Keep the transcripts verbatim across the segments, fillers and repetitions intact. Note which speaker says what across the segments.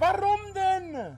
Speaker 1: Warum denn?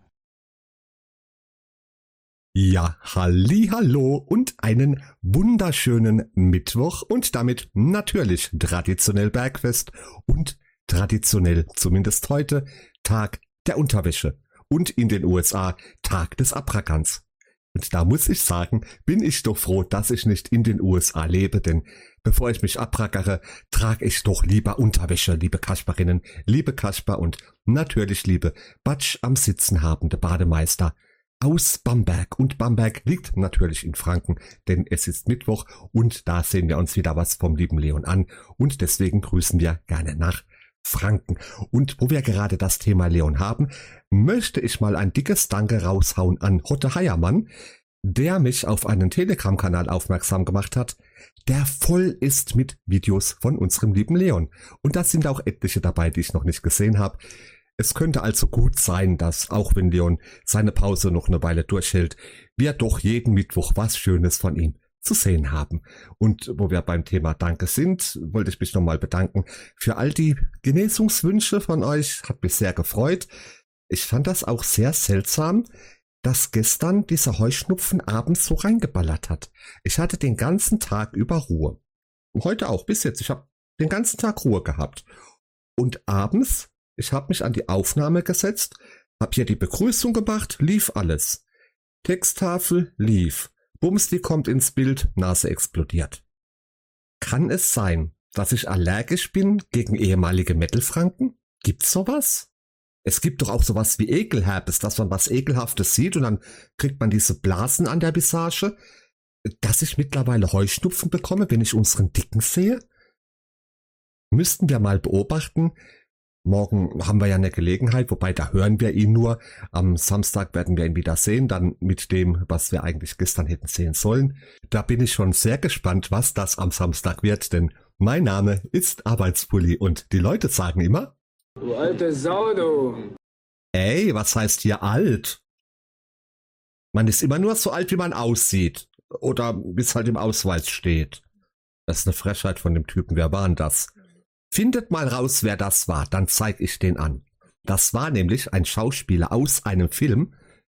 Speaker 2: Ja, hallihallo und einen wunderschönen Mittwoch und damit natürlich traditionell Bergfest und traditionell, zumindest heute, Tag der Unterwäsche und in den U S A Tag des Abrackerns. Und da muss ich sagen, bin ich doch froh, dass ich nicht in den U S A lebe, denn bevor ich mich abrackere, trage ich doch lieber Unterwäsche, liebe Kasperinnen, liebe Kasper und natürlich liebe Batsch am Sitzen habende Bademeister aus Bamberg. Und Bamberg liegt natürlich in Franken, denn es ist Mittwoch und da sehen wir uns wieder was vom lieben Leon an und deswegen grüßen wir gerne nach Franken. Und wo wir gerade das Thema Leon haben, möchte ich mal ein dickes Danke raushauen an Hotte Heiermann, der mich auf einen Telegram-Kanal aufmerksam gemacht hat, der voll ist mit Videos von unserem lieben Leon. Und da sind auch etliche dabei, die ich noch nicht gesehen habe. Es könnte also gut sein, dass auch wenn Leon seine Pause noch eine Weile durchhält, wir doch jeden Mittwoch was Schönes von ihm zu sehen haben. Und wo wir beim Thema Danke sind, wollte ich mich nochmal bedanken für all die Genesungswünsche von euch. Hat mich sehr gefreut. Ich fand das auch sehr seltsam, dass gestern dieser Heuschnupfen abends so reingeballert hat. Ich hatte den ganzen Tag über Ruhe. Heute auch, bis jetzt. Ich habe den ganzen Tag Ruhe gehabt. Und abends, ich habe mich an die Aufnahme gesetzt, habe hier die Begrüßung gemacht, lief alles. Texttafel lief. Bumsti kommt ins Bild, Nase explodiert. Kann es sein, dass ich allergisch bin gegen ehemalige Metal-Franken? Gibt's sowas? Es gibt doch auch sowas wie Ekelherpes, dass man was Ekelhaftes sieht und dann kriegt man diese Blasen an der Visage. Dass ich mittlerweile Heuschnupfen bekomme, wenn ich unseren Dicken sehe? Müssten wir mal beobachten. Morgen haben wir ja eine Gelegenheit, wobei da hören wir ihn nur. Am Samstag werden wir ihn wieder sehen, dann mit dem, was wir eigentlich gestern hätten sehen sollen. Da bin ich schon sehr gespannt, was das am Samstag wird, denn mein Name ist Arbeitspulli und die Leute sagen immer:
Speaker 3: Du alte Sau, du!
Speaker 2: Ey, was heißt hier alt? Man ist immer nur so alt, wie man aussieht. Oder wie es halt im Ausweis steht. Das ist eine Frechheit von dem Typen. Wer war denn das? Findet mal raus, wer das war, dann zeig ich den an. Das war nämlich ein Schauspieler aus einem Film.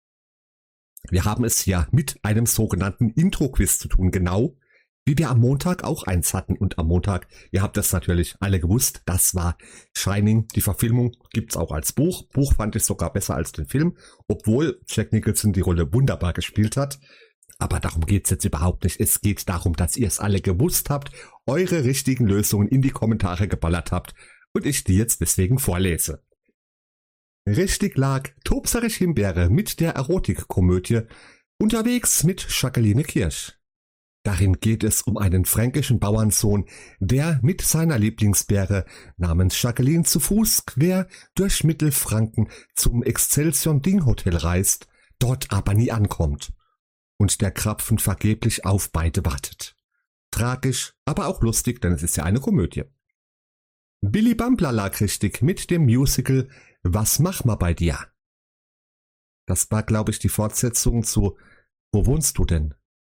Speaker 2: Wir haben es hier mit einem sogenannten Intro-Quiz zu tun, genau wie wir am Montag auch eins hatten. Und am Montag, ihr habt das natürlich alle gewusst, das war Shining. Die Verfilmung gibt's auch als Buch. Buch fand ich sogar besser als den Film, obwohl Jack Nicholson die Rolle wunderbar gespielt hat. Aber darum geht's jetzt überhaupt nicht. Es geht darum, dass ihr es alle gewusst habt, eure richtigen Lösungen in die Kommentare geballert habt und ich die jetzt deswegen vorlese. Richtig lag Tobserich Himbeere mit der Erotikkomödie Unterwegs mit Jacqueline Kirsch. Darin geht es um einen fränkischen Bauernsohn, der mit seiner Lieblingsbäre namens Jacqueline zu Fuß quer durch Mittelfranken zum Excelsior Ding Hotel reist, dort aber nie ankommt. Und der Krapfen vergeblich auf beide wartet. Tragisch, aber auch lustig, denn es ist ja eine Komödie. Billy Bambler lag richtig mit dem Musical Was mach ma bei dir? Das war, glaube ich, die Fortsetzung zu Wo wohnst du denn?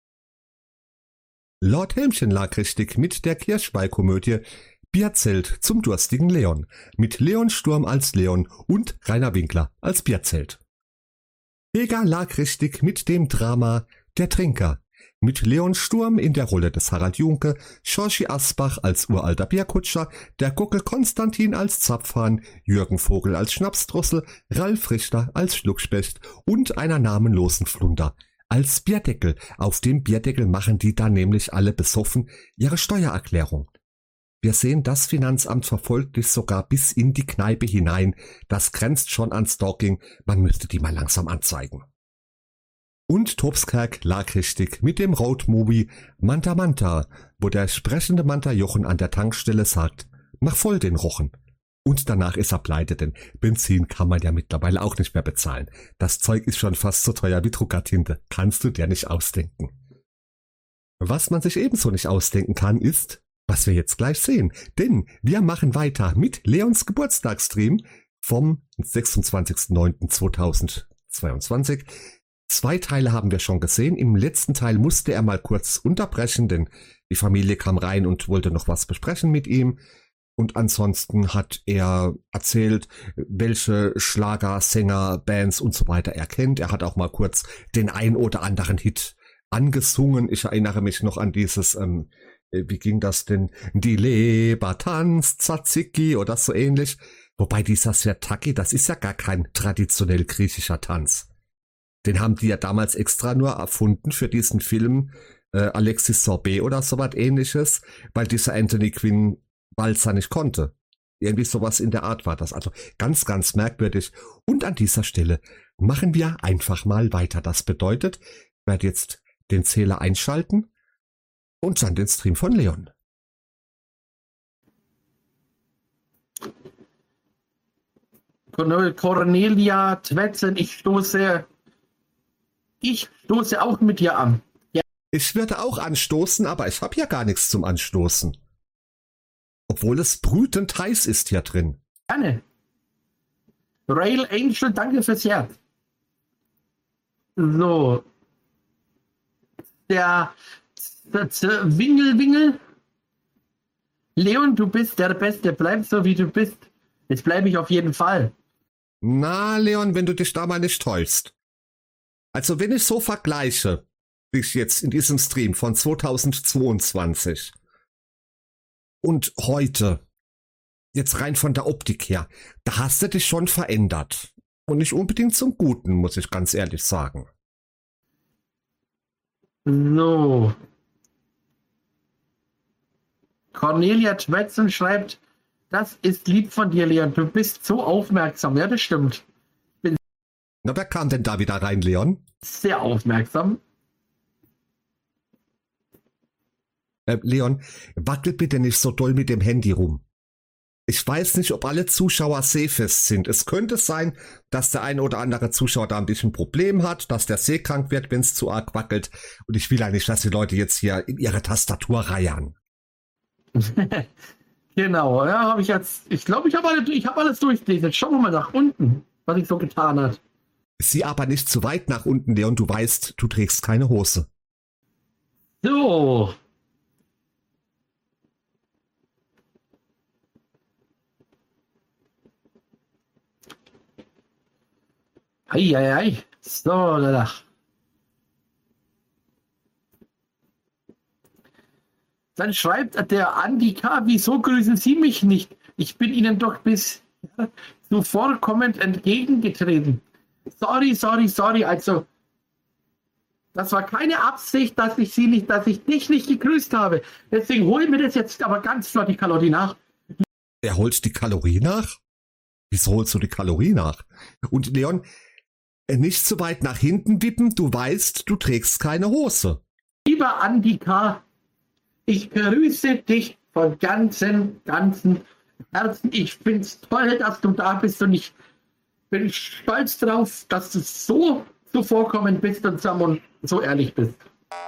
Speaker 2: Lord Helmchen lag richtig mit der Kirschweih-Komödie Bierzelt zum durstigen Leon, mit Leon Sturm als Leon und Rainer Winkler als Bierzelt. Vega lag richtig mit dem Drama Der Trinker, mit Leon Sturm in der Rolle des Harald Junke, Schorsch Asbach als uralter Bierkutscher, der Gockel Konstantin als Zapfhahn, Jürgen Vogel als Schnapsdrossel, Ralf Richter als Schluckspecht und einer namenlosen Flunder als Bierdeckel. Auf dem Bierdeckel machen die dann nämlich alle besoffen ihre Steuererklärung. Wir sehen, das Finanzamt verfolgt dich sogar bis in die Kneipe hinein. Das grenzt schon an Stalking. Man müsste die mal langsam anzeigen. Und Tobskerk lag richtig mit dem Roadmovie Manta Manta, wo der sprechende Manta Jochen an der Tankstelle sagt, mach voll den Rochen. Und danach ist er pleite, denn Benzin kann man ja mittlerweile auch nicht mehr bezahlen. Das Zeug ist schon fast so teuer wie Druckertinte. Kannst du dir nicht ausdenken. Was man sich ebenso nicht ausdenken kann, ist, was wir jetzt gleich sehen, denn wir machen weiter mit Leons Geburtstagsstream vom sechsundzwanzigsten neunten zweitausendzweiundzwanzig. Zwei Teile haben wir schon gesehen. Im letzten Teil musste er mal kurz unterbrechen, denn die Familie kam rein und wollte noch was besprechen mit ihm. Und ansonsten hat er erzählt, welche Schlager, Sänger, Bands und so weiter er kennt. Er hat auch mal kurz den ein oder anderen Hit angesungen. Ich erinnere mich noch an dieses, ähm, wie ging das denn? Die Leber tanzt, Tzatziki oder so ähnlich. Wobei dieser Sirtaki, das ist ja gar kein traditionell griechischer Tanz. Den haben die ja damals extra nur erfunden für diesen Film äh, Alexis Sorbet oder sowas ähnliches, weil dieser Anthony Quinn Walzer nicht konnte. Irgendwie sowas in der Art war das. Also ganz, ganz merkwürdig. Und an dieser Stelle machen wir einfach mal weiter. Das bedeutet, ich werde jetzt den Zähler einschalten und dann den Stream von Leon.
Speaker 1: Cornelia Twetzen, ich stoße, ich stoße auch mit dir an. Ja.
Speaker 2: Ich werde auch anstoßen, aber ich habe ja gar nichts zum Anstoßen. Obwohl es brütend heiß ist hier drin.
Speaker 1: Gerne. Rail Angel, danke fürs Herz. So. Der, der, der Wingel Wingel. Leon, du bist der Beste. Bleib so, wie du bist. Jetzt bleibe ich auf jeden Fall.
Speaker 2: Na, Leon, wenn du dich da mal nicht täuschst. Also wenn ich so vergleiche, wie ich jetzt in diesem Stream von zweitausendzweiundzwanzig und heute, jetzt rein von der Optik her, da hast du dich schon verändert. Und nicht unbedingt zum Guten, muss ich ganz ehrlich sagen.
Speaker 1: So. Cornelia Twetzen schreibt, das ist lieb von dir, Leon. Du bist so aufmerksam. Ja, das stimmt. Bin
Speaker 2: Na, wer kam denn da wieder rein, Leon?
Speaker 1: sehr aufmerksam.
Speaker 2: Äh, Leon, wackel bitte nicht so doll mit dem Handy rum. Ich weiß nicht, ob alle Zuschauer sehfest sind. Es könnte sein, dass der ein oder andere Zuschauer da ein bisschen Problem hat, dass der sehkrank wird, wenn es zu arg wackelt. Und ich will eigentlich, dass die Leute jetzt hier in ihre Tastatur reiern.
Speaker 1: Genau, ja, habe ich jetzt. Ich glaube, ich habe alle, ich habe alles durchgelesen. Jetzt schauen wir mal nach unten, was ich so getan hat.
Speaker 2: Sieh aber nicht zu weit nach unten, Leon. Du weißt, du trägst keine Hose.
Speaker 1: So. Eieiei. So, da. Dann schreibt der Andi K., wieso grüßen Sie mich nicht? Ich bin Ihnen doch bis ja, zuvorkommend entgegengetreten. Sorry, sorry, sorry. Also, das war keine Absicht, dass ich Sie nicht, dass ich dich nicht gegrüßt habe. Deswegen hol mir das jetzt aber ganz flott die Kalorie nach.
Speaker 2: Er holt die Kalorie nach? Wieso holst du die Kalorie nach? Und Leon, nicht zu weit nach hinten wippen, du weißt, du trägst keine Hose.
Speaker 1: Lieber Andi K., ich grüße dich von ganzem, ganzem Herzen. Ich finde es toll, dass du da bist und ich bin stolz drauf, dass du so zuvorkommend bist und so ehrlich bist.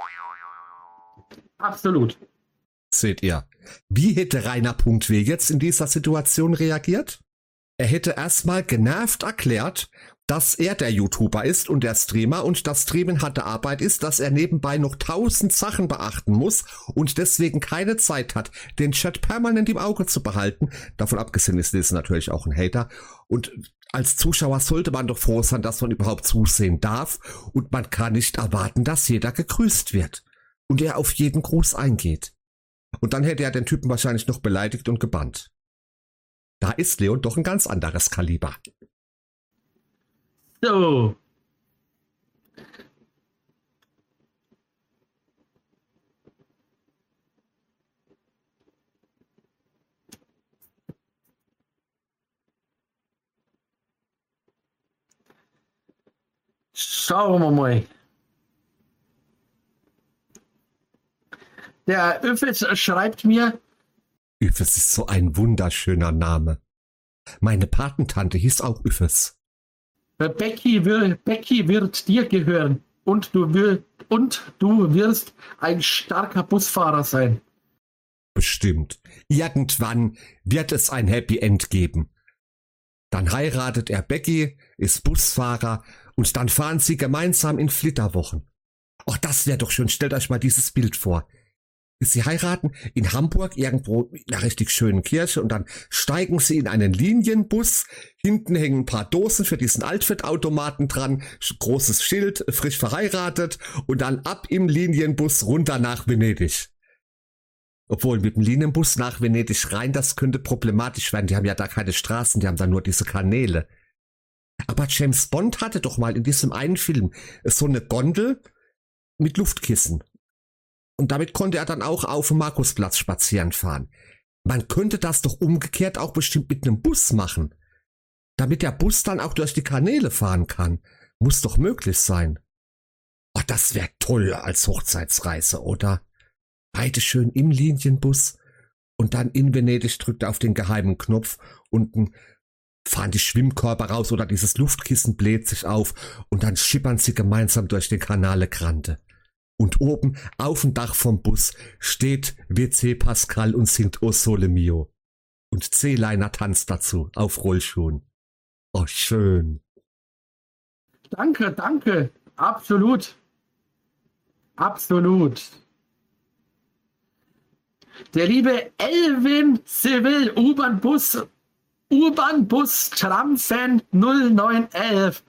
Speaker 1: Absolut.
Speaker 2: Seht ihr, wie hätte Rainer Punkt W jetzt in dieser Situation reagiert? Er hätte erstmal genervt erklärt, dass er der YouTuber ist und der Streamer und das Streamen harte Arbeit ist, dass er nebenbei noch tausend Sachen beachten muss und deswegen keine Zeit hat, den Chat permanent im Auge zu behalten. Davon abgesehen ist das natürlich auch ein Hater. Und als Zuschauer sollte man doch froh sein, dass man überhaupt zusehen darf und man kann nicht erwarten, dass jeder gegrüßt wird und er auf jeden Gruß eingeht. Und dann hätte er den Typen wahrscheinlich noch beleidigt und gebannt. Da ist Leon doch ein ganz anderes Kaliber.
Speaker 1: So. Schauen wir mal. Der Öffes schreibt mir.
Speaker 2: Üffes ist so ein wunderschöner Name. Meine Patentante hieß auch Üffes.
Speaker 1: Becky, will, Becky wird dir gehören und du, will, und du wirst ein starker Busfahrer sein.
Speaker 2: Bestimmt. Irgendwann wird es ein Happy End geben. Dann heiratet er Becky, ist Busfahrer und dann fahren sie gemeinsam in Flitterwochen. Ach, das wäre doch schön. Stellt euch mal dieses Bild vor. Sie heiraten in Hamburg irgendwo in einer richtig schönen Kirche und dann steigen sie in einen Linienbus. Hinten hängen ein paar Dosen für diesen Altfettautomaten dran, großes Schild, frisch verheiratet und dann ab im Linienbus runter nach Venedig. Obwohl mit dem Linienbus nach Venedig rein, das könnte problematisch werden. Die haben ja da keine Straßen, die haben da nur diese Kanäle. Aber James Bond hatte doch mal in diesem einen Film so eine Gondel mit Luftkissen. Und damit konnte er dann auch auf dem Markusplatz spazieren fahren. Man könnte das doch umgekehrt auch bestimmt mit einem Bus machen. Damit der Bus dann auch durch die Kanäle fahren kann. Muss doch möglich sein. Oh, das wäre toll als Hochzeitsreise, oder? Beide schön im Linienbus und dann in Venedig drückt er auf den geheimen Knopf und fahren die Schwimmkörper raus oder dieses Luftkissen bläht sich auf und dann schippern sie gemeinsam durch den Canale Grande. Und oben auf dem Dach vom Bus steht W C Pascal und singt O Sole Mio. Und C-Liner tanzt dazu auf Rollschuhen. Oh, schön.
Speaker 1: Danke, danke. Absolut. Absolut. Der liebe Elvin Seville, U-Bahn-Bus, U-Bahn-Bus-Tram-Fan null neun elf.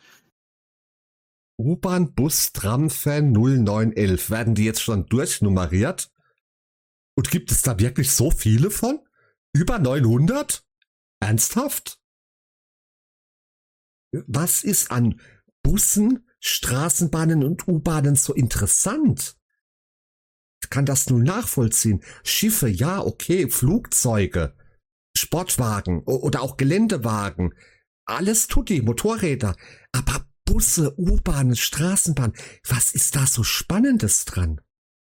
Speaker 2: U-Bahn-Bus-Tram-Fan null neun elf. Werden die jetzt schon durchnummeriert? Und gibt es da wirklich so viele von? Über neunhundert? Ernsthaft? Was ist an Bussen, Straßenbahnen und U-Bahnen so interessant? Ich kann das nun nachvollziehen. Schiffe, ja, okay, Flugzeuge, Sportwagen oder auch Geländewagen. Alles tutti, Motorräder. Aber Busse, U-Bahnen, Straßenbahnen, was ist da so Spannendes dran?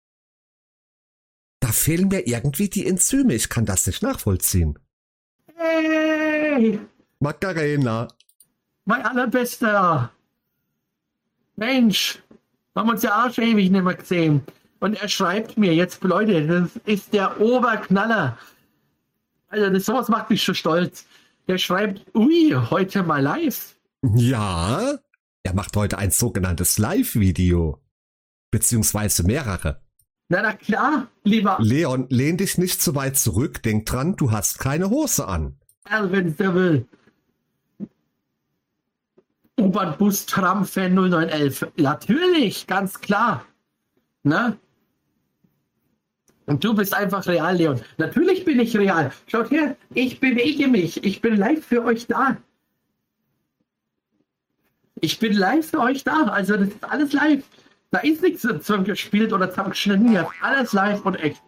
Speaker 2: Da fehlen mir irgendwie die Enzyme. Ich kann das nicht nachvollziehen.
Speaker 1: Hey!
Speaker 2: Macarena.
Speaker 1: Mein allerbester. Mensch, haben uns ja auch schon ewig nicht mehr gesehen. Und er schreibt mir jetzt, Leute, das ist der Oberknaller. Also das, sowas macht mich schon stolz. Der schreibt, ui, heute mal live.
Speaker 2: Ja, er macht heute ein sogenanntes Live-Video. Beziehungsweise mehrere.
Speaker 1: Na, na klar, lieber
Speaker 2: Leon, lehn dich nicht zu weit zurück. Denk dran, du hast keine Hose an.
Speaker 1: Elvin Seville. U-Bahn-Bus-Tram-Fan null neun elf. Natürlich, ganz klar. Ne? Und du bist einfach real, Leon. Natürlich bin ich real. Schaut her, ich bewege mich. Ich bin live für euch da. Ich bin live für euch da. Also das ist alles live. Da ist nichts zusammengespielt oder zusammengeschnitten. Hier alles live und echt.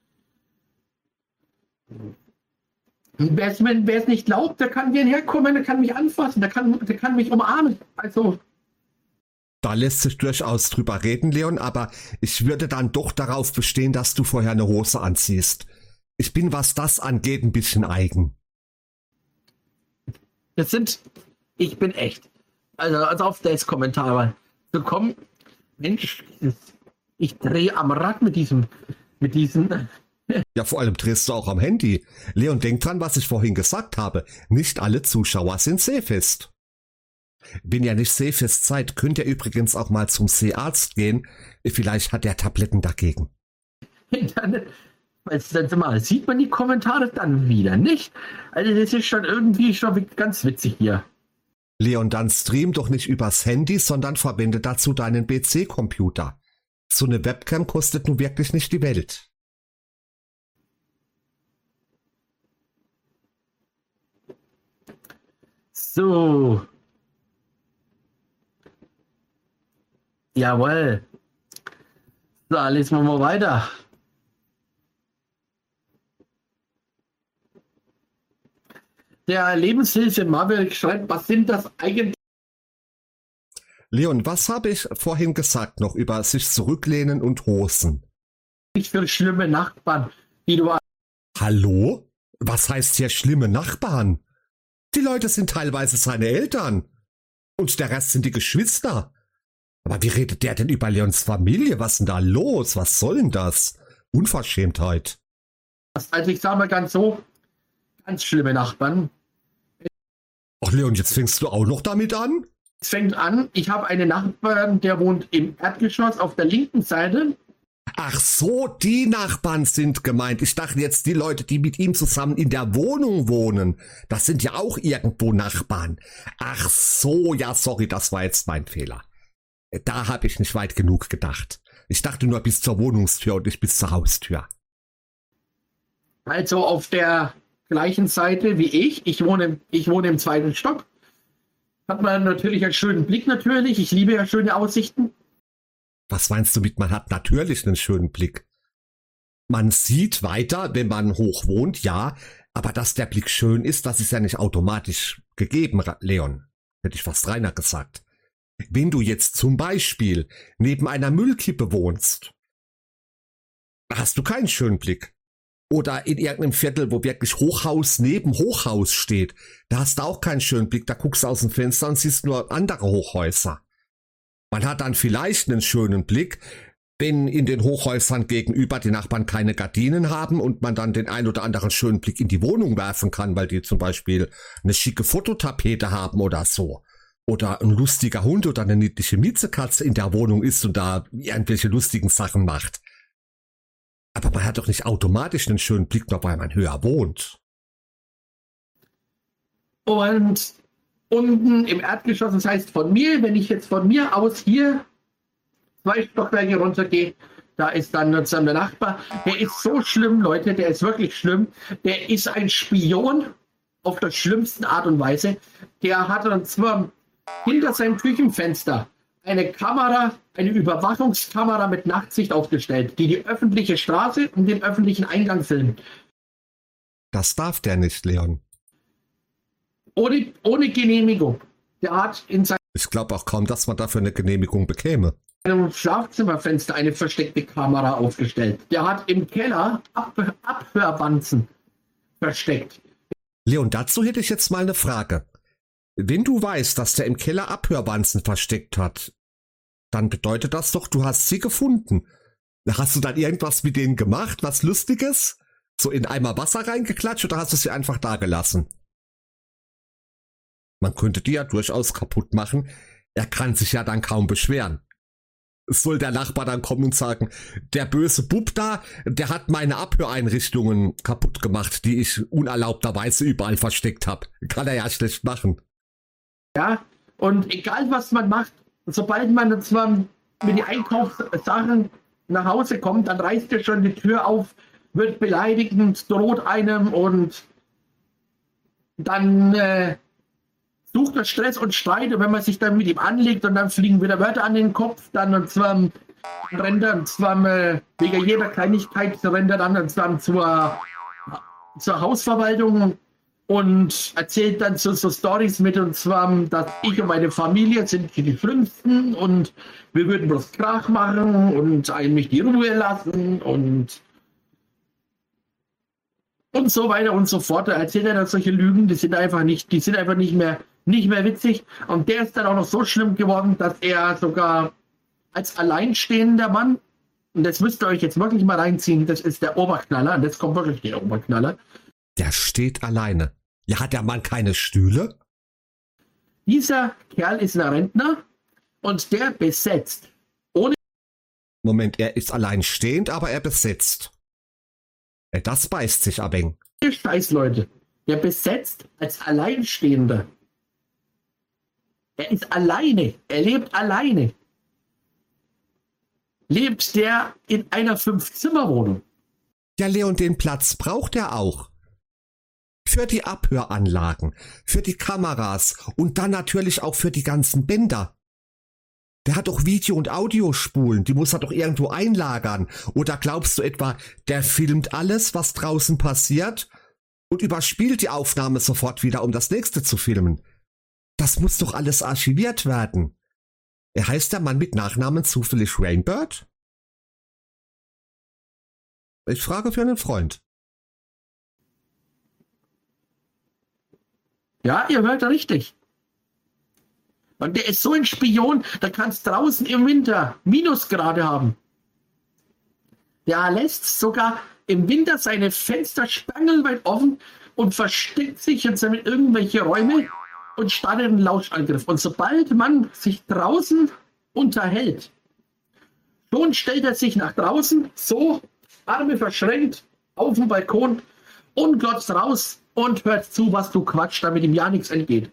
Speaker 1: Wer es, wer es nicht glaubt, der kann hierher kommen, der kann mich anfassen, der kann, der kann mich umarmen. Also.
Speaker 2: Da lässt sich durchaus drüber reden, Leon, aber ich würde dann doch darauf bestehen, dass du vorher eine Hose anziehst. Ich bin, was das angeht, ein bisschen eigen.
Speaker 1: Das sind, ich bin echt. Also, also auf das Kommentar zu kommen, Mensch, ich drehe am Rad mit diesem, mit diesem.
Speaker 2: Ja, vor allem drehst du auch am Handy. Leon, denk dran, was ich vorhin gesagt habe. Nicht alle Zuschauer sind sehfest. Wenn ihr nicht sehfest seid, könnt ihr übrigens auch mal zum Seearzt gehen. Vielleicht hat er Tabletten dagegen.
Speaker 1: Dann, dann mal, sieht man die Kommentare dann wieder nicht. Also das ist schon irgendwie schon ganz witzig hier.
Speaker 2: Leon, dann stream doch nicht übers Handy, sondern verwende dazu deinen P C-Computer. So eine Webcam kostet nun wirklich nicht die Welt.
Speaker 1: So. Jawohl. So, lesen wir mal weiter. Der Lebenshilfe Marvel schreibt, was sind das eigentlich?
Speaker 2: Leon, was habe ich vorhin gesagt noch über sich zurücklehnen und Hosen?
Speaker 1: Für schlimme Nachbarn, die du.
Speaker 2: Hallo? Was heißt hier schlimme Nachbarn? Die Leute sind teilweise seine Eltern. Und der Rest sind die Geschwister. Aber wie redet der denn über Leons Familie? Was ist denn da los? Was soll denn das? Unverschämtheit.
Speaker 1: Also ich sage mal ganz so, ganz schlimme Nachbarn.
Speaker 2: Ach Leon, jetzt fängst du auch noch damit an?
Speaker 1: Es fängt an, ich habe einen Nachbarn, der wohnt im Erdgeschoss auf der linken Seite.
Speaker 2: Ach so, die Nachbarn sind gemeint. Ich dachte jetzt die Leute, die mit ihm zusammen in der Wohnung wohnen. Das sind ja auch irgendwo Nachbarn. Ach so, ja, sorry, das war jetzt mein Fehler. Da habe ich nicht weit genug gedacht. Ich dachte nur bis zur Wohnungstür und nicht bis zur Haustür.
Speaker 1: Also auf der gleichen Seite wie ich. Ich wohne, ich wohne im zweiten Stock. Hat man natürlich einen schönen Blick natürlich. Ich liebe ja schöne Aussichten.
Speaker 2: Was meinst du mit, man hat natürlich einen schönen Blick? Man sieht weiter, wenn man hoch wohnt, ja, aber dass der Blick schön ist, das ist ja nicht automatisch gegeben, Leon. Hätte ich fast reiner gesagt. Wenn du jetzt zum Beispiel neben einer Müllkippe wohnst, hast du keinen schönen Blick. Oder in irgendeinem Viertel, wo wirklich Hochhaus neben Hochhaus steht, da hast du auch keinen schönen Blick, da guckst du aus dem Fenster und siehst nur andere Hochhäuser. Man hat dann vielleicht einen schönen Blick, wenn in den Hochhäusern gegenüber die Nachbarn keine Gardinen haben und man dann den ein oder anderen schönen Blick in die Wohnung werfen kann, weil die zum Beispiel eine schicke Fototapete haben oder so. Oder ein lustiger Hund oder eine niedliche Miezekatze in der Wohnung ist und da irgendwelche lustigen Sachen macht. Aber man hat doch nicht automatisch einen schönen Blick, nur weil man höher wohnt.
Speaker 1: Und unten im Erdgeschoss, das heißt von mir, wenn ich jetzt von mir aus hier zwei Stockwerke runtergehe, da ist dann unser Nachbar. Der ist so schlimm, Leute, der ist wirklich schlimm. Der ist ein Spion auf der schlimmsten Art und Weise. Der hat und zwar hinter seinem Küchenfenster eine Kamera, eine Überwachungskamera mit Nachtsicht aufgestellt, die die öffentliche Straße und den öffentlichen Eingang filmt.
Speaker 2: Das darf der nicht, Leon.
Speaker 1: Ohne, ohne Genehmigung. Der hat in seinem
Speaker 2: Ich glaube auch kaum, dass man dafür eine Genehmigung bekäme.
Speaker 1: Schlafzimmerfenster eine versteckte Kamera aufgestellt. Der hat im Keller Ab Abhörwanzen versteckt.
Speaker 2: Leon, dazu hätte ich jetzt mal eine Frage. Wenn du weißt, dass der im Keller Abhörwanzen versteckt hat, dann bedeutet das doch, du hast sie gefunden. Hast du dann irgendwas mit denen gemacht, was Lustiges? So in Eimer Wasser reingeklatscht oder hast du sie einfach da gelassen? Man könnte die ja durchaus kaputt machen. Er kann sich ja dann kaum beschweren. Soll der Nachbar dann kommen und sagen, der böse Bub da, der hat meine Abhöreinrichtungen kaputt gemacht, die ich unerlaubterweise überall versteckt habe. Kann er ja schlecht machen.
Speaker 1: Ja, und egal was man macht, sobald man zwar mit den Einkaufssachen nach Hause kommt, dann reißt er schon die Tür auf, wird beleidigend, droht einem und dann äh, sucht er Stress und Streit, und wenn man sich dann mit ihm anlegt und dann fliegen wieder Wörter an den Kopf, dann und zwar rennt er und zwar äh, wegen jeder Kleinigkeit rennt er dann und zwar zur, zur Hausverwaltung und erzählt dann so, so Storys mit, und zwar, dass ich und meine Familie sind die Schlimmsten und wir würden bloß Krach machen und eigentlich die Ruhe lassen und und so weiter und so fort. Da erzählt er dann solche Lügen, die sind einfach nicht, die sind einfach nicht mehr, nicht mehr witzig. Und der ist dann auch noch so schlimm geworden, dass er sogar als alleinstehender Mann, und das müsst ihr euch jetzt wirklich mal reinziehen, das ist der Oberknaller, und jetzt kommt wirklich der Oberknaller.
Speaker 2: Der steht alleine. Ja, hat der Mann keine Stühle?
Speaker 1: Dieser Kerl ist ein Rentner und der besetzt. Ohne
Speaker 2: Moment, er ist alleinstehend, aber er besetzt. Das beißt sich ein wenig.
Speaker 1: Scheiß, Leute. Der besetzt als Alleinstehender. Er ist alleine. Er lebt alleine. Lebt der in einer Fünf-Zimmer-Wohnung.
Speaker 2: Ja, Leon, den Platz braucht er auch. Für die Abhöranlagen, für die Kameras und dann natürlich auch für die ganzen Bänder. Der hat doch Video- und Audiospulen, die muss er doch irgendwo einlagern. Oder glaubst du etwa, der filmt alles, was draußen passiert und überspielt die Aufnahme sofort wieder, um das nächste zu filmen? Das muss doch alles archiviert werden. Er heißt der Mann mit Nachnamen zufällig Rainbird? Ich frage für einen Freund.
Speaker 1: Ja, ihr hört richtig. Und der ist so ein Spion, da kannst draußen im Winter Minusgrade haben. Der lässt sogar im Winter seine Fenster spangelweit offen und versteckt sich jetzt in irgendwelche Räume und startet einen Lauschangriff. Und sobald man sich draußen unterhält, Schon stellt er sich nach draußen, so, Arme verschränkt, auf dem Balkon und glotzt raus und hört zu, was du quatscht, damit ihm ja nichts entgeht.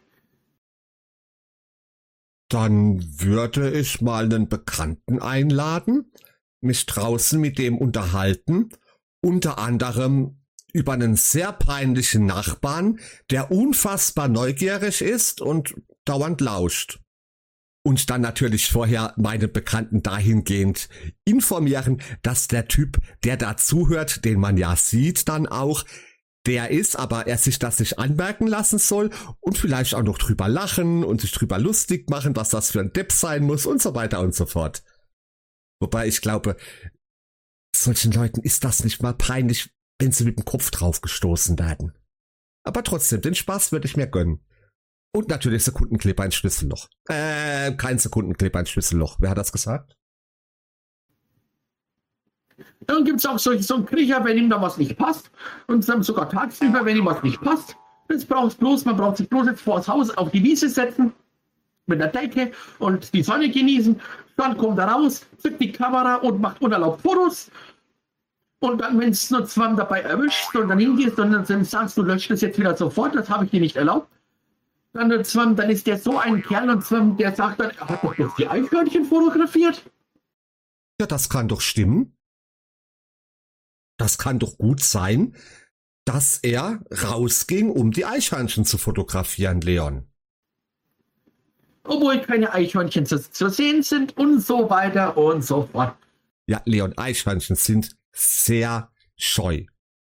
Speaker 2: Dann würde ich mal einen Bekannten einladen, mich draußen mit dem unterhalten, unter anderem über einen sehr peinlichen Nachbarn, der unfassbar neugierig ist und dauernd lauscht. Und dann natürlich vorher meine Bekannten dahingehend informieren, dass der Typ, der da zuhört, den man ja sieht dann auch, der ist, aber er sich das nicht anmerken lassen soll und vielleicht auch noch drüber lachen und sich drüber lustig machen, was das für ein Depp sein muss und so weiter und so fort. Wobei ich glaube, solchen Leuten ist das nicht mal peinlich, wenn sie mit dem Kopf drauf gestoßen werden. Aber trotzdem, den Spaß würde ich mir gönnen. Und natürlich Sekundenkleber ein Schlüsselloch. Äh, kein Sekundenkleber ein Schlüsselloch. Wer hat das gesagt?
Speaker 1: Dann gibt es auch so, so einen Kriecher, wenn ihm da was nicht passt. Und dann sogar tagsüber, wenn ihm was nicht passt. Das braucht bloß, man braucht sich bloß jetzt vor das Haus auf die Wiese setzen, mit der Decke und die Sonne genießen. Dann kommt er raus, zückt die Kamera und macht unerlaubt Fotos. Und dann, wenn es nur zwar dabei erwischt und dann hingehst und dann sagst du, löscht das jetzt wieder sofort, das habe ich dir nicht erlaubt. Dann, dann ist der so ein Kerl und der sagt dann, er hat doch bloß die Eichhörnchen fotografiert.
Speaker 2: Ja, das kann doch stimmen. Das kann doch gut sein, dass er rausging, um die Eichhörnchen zu fotografieren, Leon.
Speaker 1: Obwohl keine Eichhörnchen zu, zu sehen sind und so weiter und so fort.
Speaker 2: Ja, Leon, Eichhörnchen sind sehr scheu.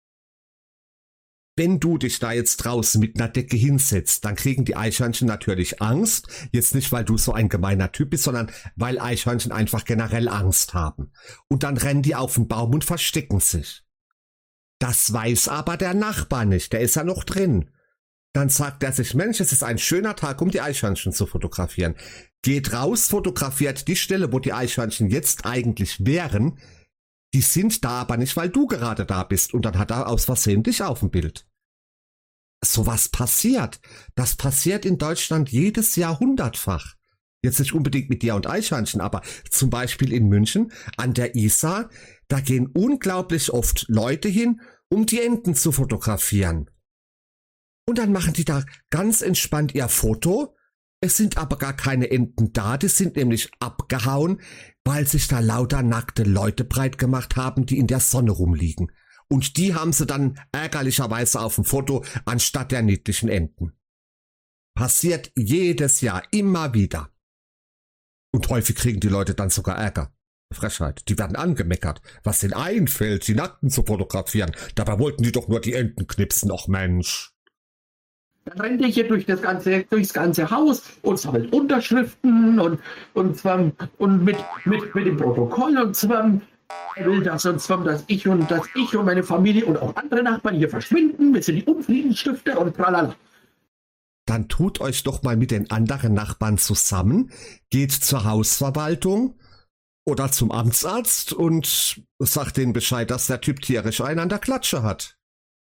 Speaker 2: Wenn du dich da jetzt draußen mit einer Decke hinsetzt, dann kriegen die Eichhörnchen natürlich Angst. Jetzt nicht, weil du so ein gemeiner Typ bist, sondern weil Eichhörnchen einfach generell Angst haben. Und dann rennen die auf den Baum und verstecken sich. Das weiß aber der Nachbar nicht, der ist ja noch drin. Dann sagt er sich, Mensch, es ist ein schöner Tag, um die Eichhörnchen zu fotografieren. Geht raus, fotografiert die Stelle, wo die Eichhörnchen jetzt eigentlich wären. Die sind da aber nicht, weil du gerade da bist. Und dann hat er aus Versehen dich auf dem Bild. Sowas passiert. Das passiert in Deutschland jedes Jahr hundertfach. Jetzt nicht unbedingt mit dir und Eichhörnchen, aber zum Beispiel in München an der Isar, da gehen unglaublich oft Leute hin, um die Enten zu fotografieren. Und dann machen die da ganz entspannt ihr Foto. Es sind aber gar keine Enten da, die sind nämlich abgehauen, weil sich da lauter nackte Leute breit gemacht haben, die in der Sonne rumliegen. Und die haben sie dann ärgerlicherweise auf dem Foto anstatt der niedlichen Enten. Passiert jedes Jahr, immer wieder. Und häufig kriegen die Leute dann sogar Ärger. Frechheit. Die werden angemeckert. Was denen einfällt, die Nackten zu fotografieren. Dabei wollten die doch nur die Enten knipsen, ach Mensch.
Speaker 1: Dann rennt er hier durch das ganze, durchs ganze Haus und sammelt Unterschriften und, und, zwar, und mit, mit, mit dem Protokoll und zwar er will das und zwar, dass ich und dass ich und meine Familie und auch andere Nachbarn hier verschwinden. Wir sind die Unfriedensstifter und tralala.
Speaker 2: Dann tut euch doch mal mit den anderen Nachbarn zusammen, geht zur Hausverwaltung oder zum Amtsarzt und sagt denen Bescheid, dass der Typ tierisch einen an der Klatsche hat.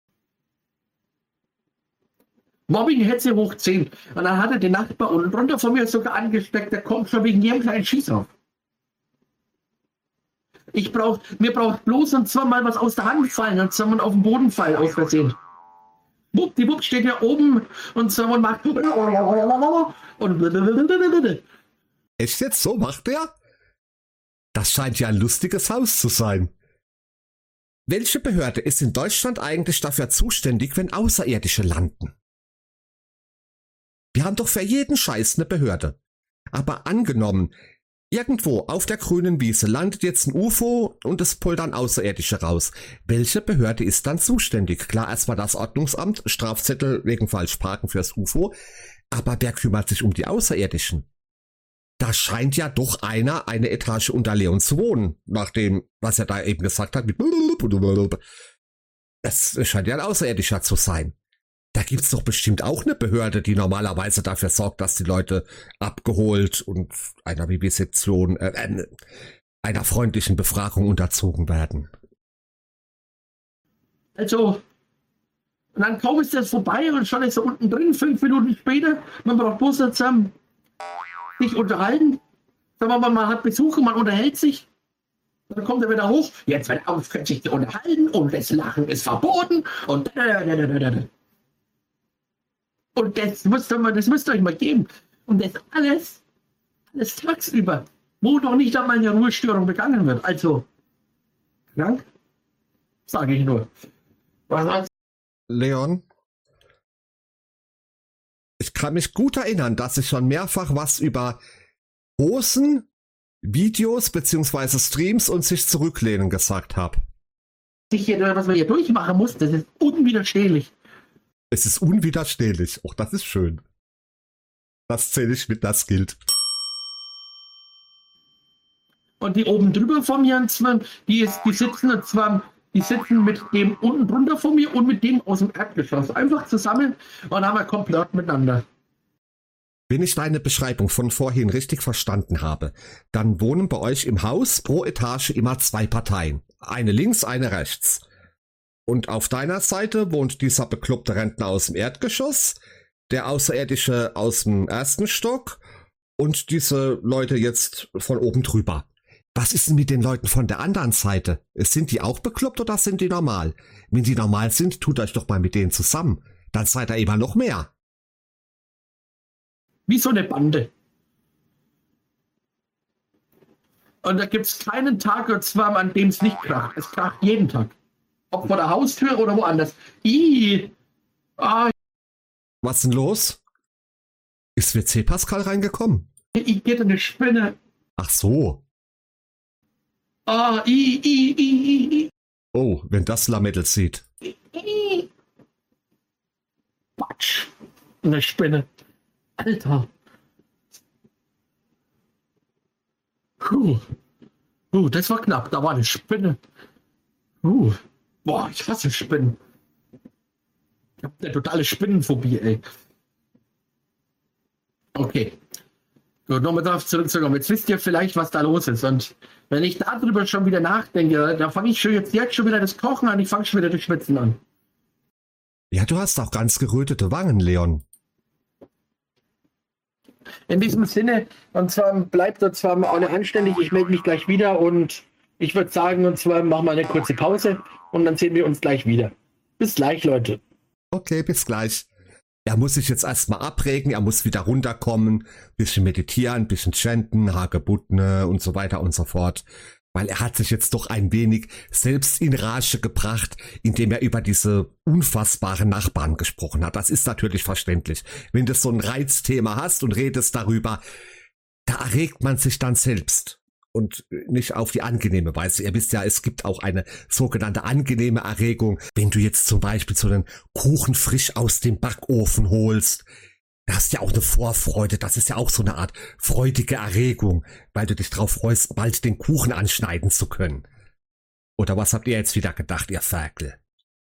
Speaker 1: Mobbing Hetze hoch zehn. Und dann hat er den Nachbar unten drunter von mir sogar angesteckt, der kommt schon wegen jedem kleinen Schieß auf. Ich brauch, mir braucht bloß und zwar mal was aus der Hand fallen und zwar auf den Boden fallen aus Versehen. Wuppdiwupp steht ja oben und zwar und macht und
Speaker 2: echt jetzt, so macht er? Das scheint ja ein lustiges Haus zu sein. Welche Behörde ist in Deutschland eigentlich dafür zuständig, wenn Außerirdische landen? Wir haben doch für jeden Scheiß eine Behörde. Aber angenommen, irgendwo auf der grünen Wiese landet jetzt ein U F O und es pullt dann Außerirdische raus. Welche Behörde ist dann zuständig? Klar, erstmal das Ordnungsamt, Strafzettel wegen Falschparken fürs U F O. Aber wer kümmert sich um die Außerirdischen? Da scheint ja doch einer eine Etage unter Leon zu wohnen, nach dem, was er da eben gesagt hat. Es scheint ja ein Außerirdischer zu sein. Da gibt's doch bestimmt auch eine Behörde, die normalerweise dafür sorgt, dass die Leute abgeholt und einer Vivisektion, äh, einer freundlichen Befragung unterzogen werden.
Speaker 1: Also, und dann kaum ist das vorbei und schon ist er unten drin, fünf Minuten später, man braucht bloß zusammen sich unterhalten. Sagen wir mal, man hat Besuch und man unterhält sich. Dann kommt er wieder hoch, jetzt wird aufhören sich zu unterhalten und das Lachen ist verboten und und das müsst ihr, das müsst ihr euch mal geben. Und das alles, alles tagsüber, wo doch nicht einmal eine Ruhestörung begangen wird. Also, krank, sage ich nur. Was
Speaker 2: Leon, ich kann mich gut erinnern, dass ich schon mehrfach was über Hosen, Videos beziehungsweise Streams und sich zurücklehnen gesagt habe.
Speaker 1: Was man hier durchmachen muss, das ist unwiderstehlich.
Speaker 2: Es ist unwiderstehlich. Auch das ist schön. Das zähle ich mit, das gilt.
Speaker 1: Und die oben drüber von mir, die, ist, die sitzen und zwar, die sitzen mit dem unten drunter von mir und mit dem aus dem Erdgeschoss. Einfach zusammen und haben wir komplett miteinander.
Speaker 2: Wenn ich deine Beschreibung von vorhin richtig verstanden habe, dann wohnen bei euch im Haus pro Etage immer zwei Parteien. Eine links, eine rechts. Und auf deiner Seite wohnt dieser bekloppte Rentner aus dem Erdgeschoss, der Außerirdische aus dem ersten Stock und diese Leute jetzt von oben drüber. Was ist denn mit den Leuten von der anderen Seite? Sind die auch bekloppt oder sind die normal? Wenn die normal sind, tut euch doch mal mit denen zusammen. Dann seid ihr immer noch mehr.
Speaker 1: Wie so eine Bande. Und da gibt es keinen Tag und zwar, an dem es nicht kracht. Es kracht jeden Tag. Ob vor der Haustür oder woanders. Ih. Ah.
Speaker 2: Was ist denn los? Ist W C Pascal reingekommen?
Speaker 1: Ich geht eine Spinne.
Speaker 2: Ach so.
Speaker 1: Ah, i, i, i, i.
Speaker 2: Oh, wenn das Lametta sieht.
Speaker 1: Quatsch. Eine Spinne. Alter. Puh. Puh, das war knapp. Da war eine Spinne. Puh. Boah, ich hasse Spinnen. Ich habe eine totale Spinnenphobie, ey. Okay. Gut, nochmal darauf zurückzukommen. Jetzt wisst ihr vielleicht, was da los ist. Und wenn ich darüber schon wieder nachdenke, da fange ich schon jetzt, jetzt schon wieder das Kochen an. Ich fange schon wieder das Schwitzen an.
Speaker 2: Ja, du hast auch ganz gerötete Wangen, Leon.
Speaker 1: In diesem Sinne, und zwar bleibt und zwar alle anständig. Ich melde mich gleich wieder und ich würde sagen, und zwar machen wir eine kurze Pause und dann sehen wir uns gleich wieder. Bis gleich, Leute.
Speaker 2: Okay, bis gleich. Er muss sich jetzt erstmal abregen, er muss wieder runterkommen, bisschen meditieren, bisschen chanten, Hagebuttne und so weiter und so fort. Weil er hat sich jetzt doch ein wenig selbst in Rage gebracht, indem er über diese unfassbaren Nachbarn gesprochen hat. Das ist natürlich verständlich. Wenn du so ein Reizthema hast und redest darüber, da erregt man sich dann selbst. Und nicht auf die angenehme Weise. Ihr wisst ja, es gibt auch eine sogenannte angenehme Erregung. Wenn du jetzt zum Beispiel so einen Kuchen frisch aus dem Backofen holst, da hast du ja auch eine Vorfreude. Das ist ja auch so eine Art freudige Erregung, weil du dich drauf freust, bald den Kuchen anschneiden zu können. Oder was habt ihr jetzt wieder gedacht, ihr Ferkel?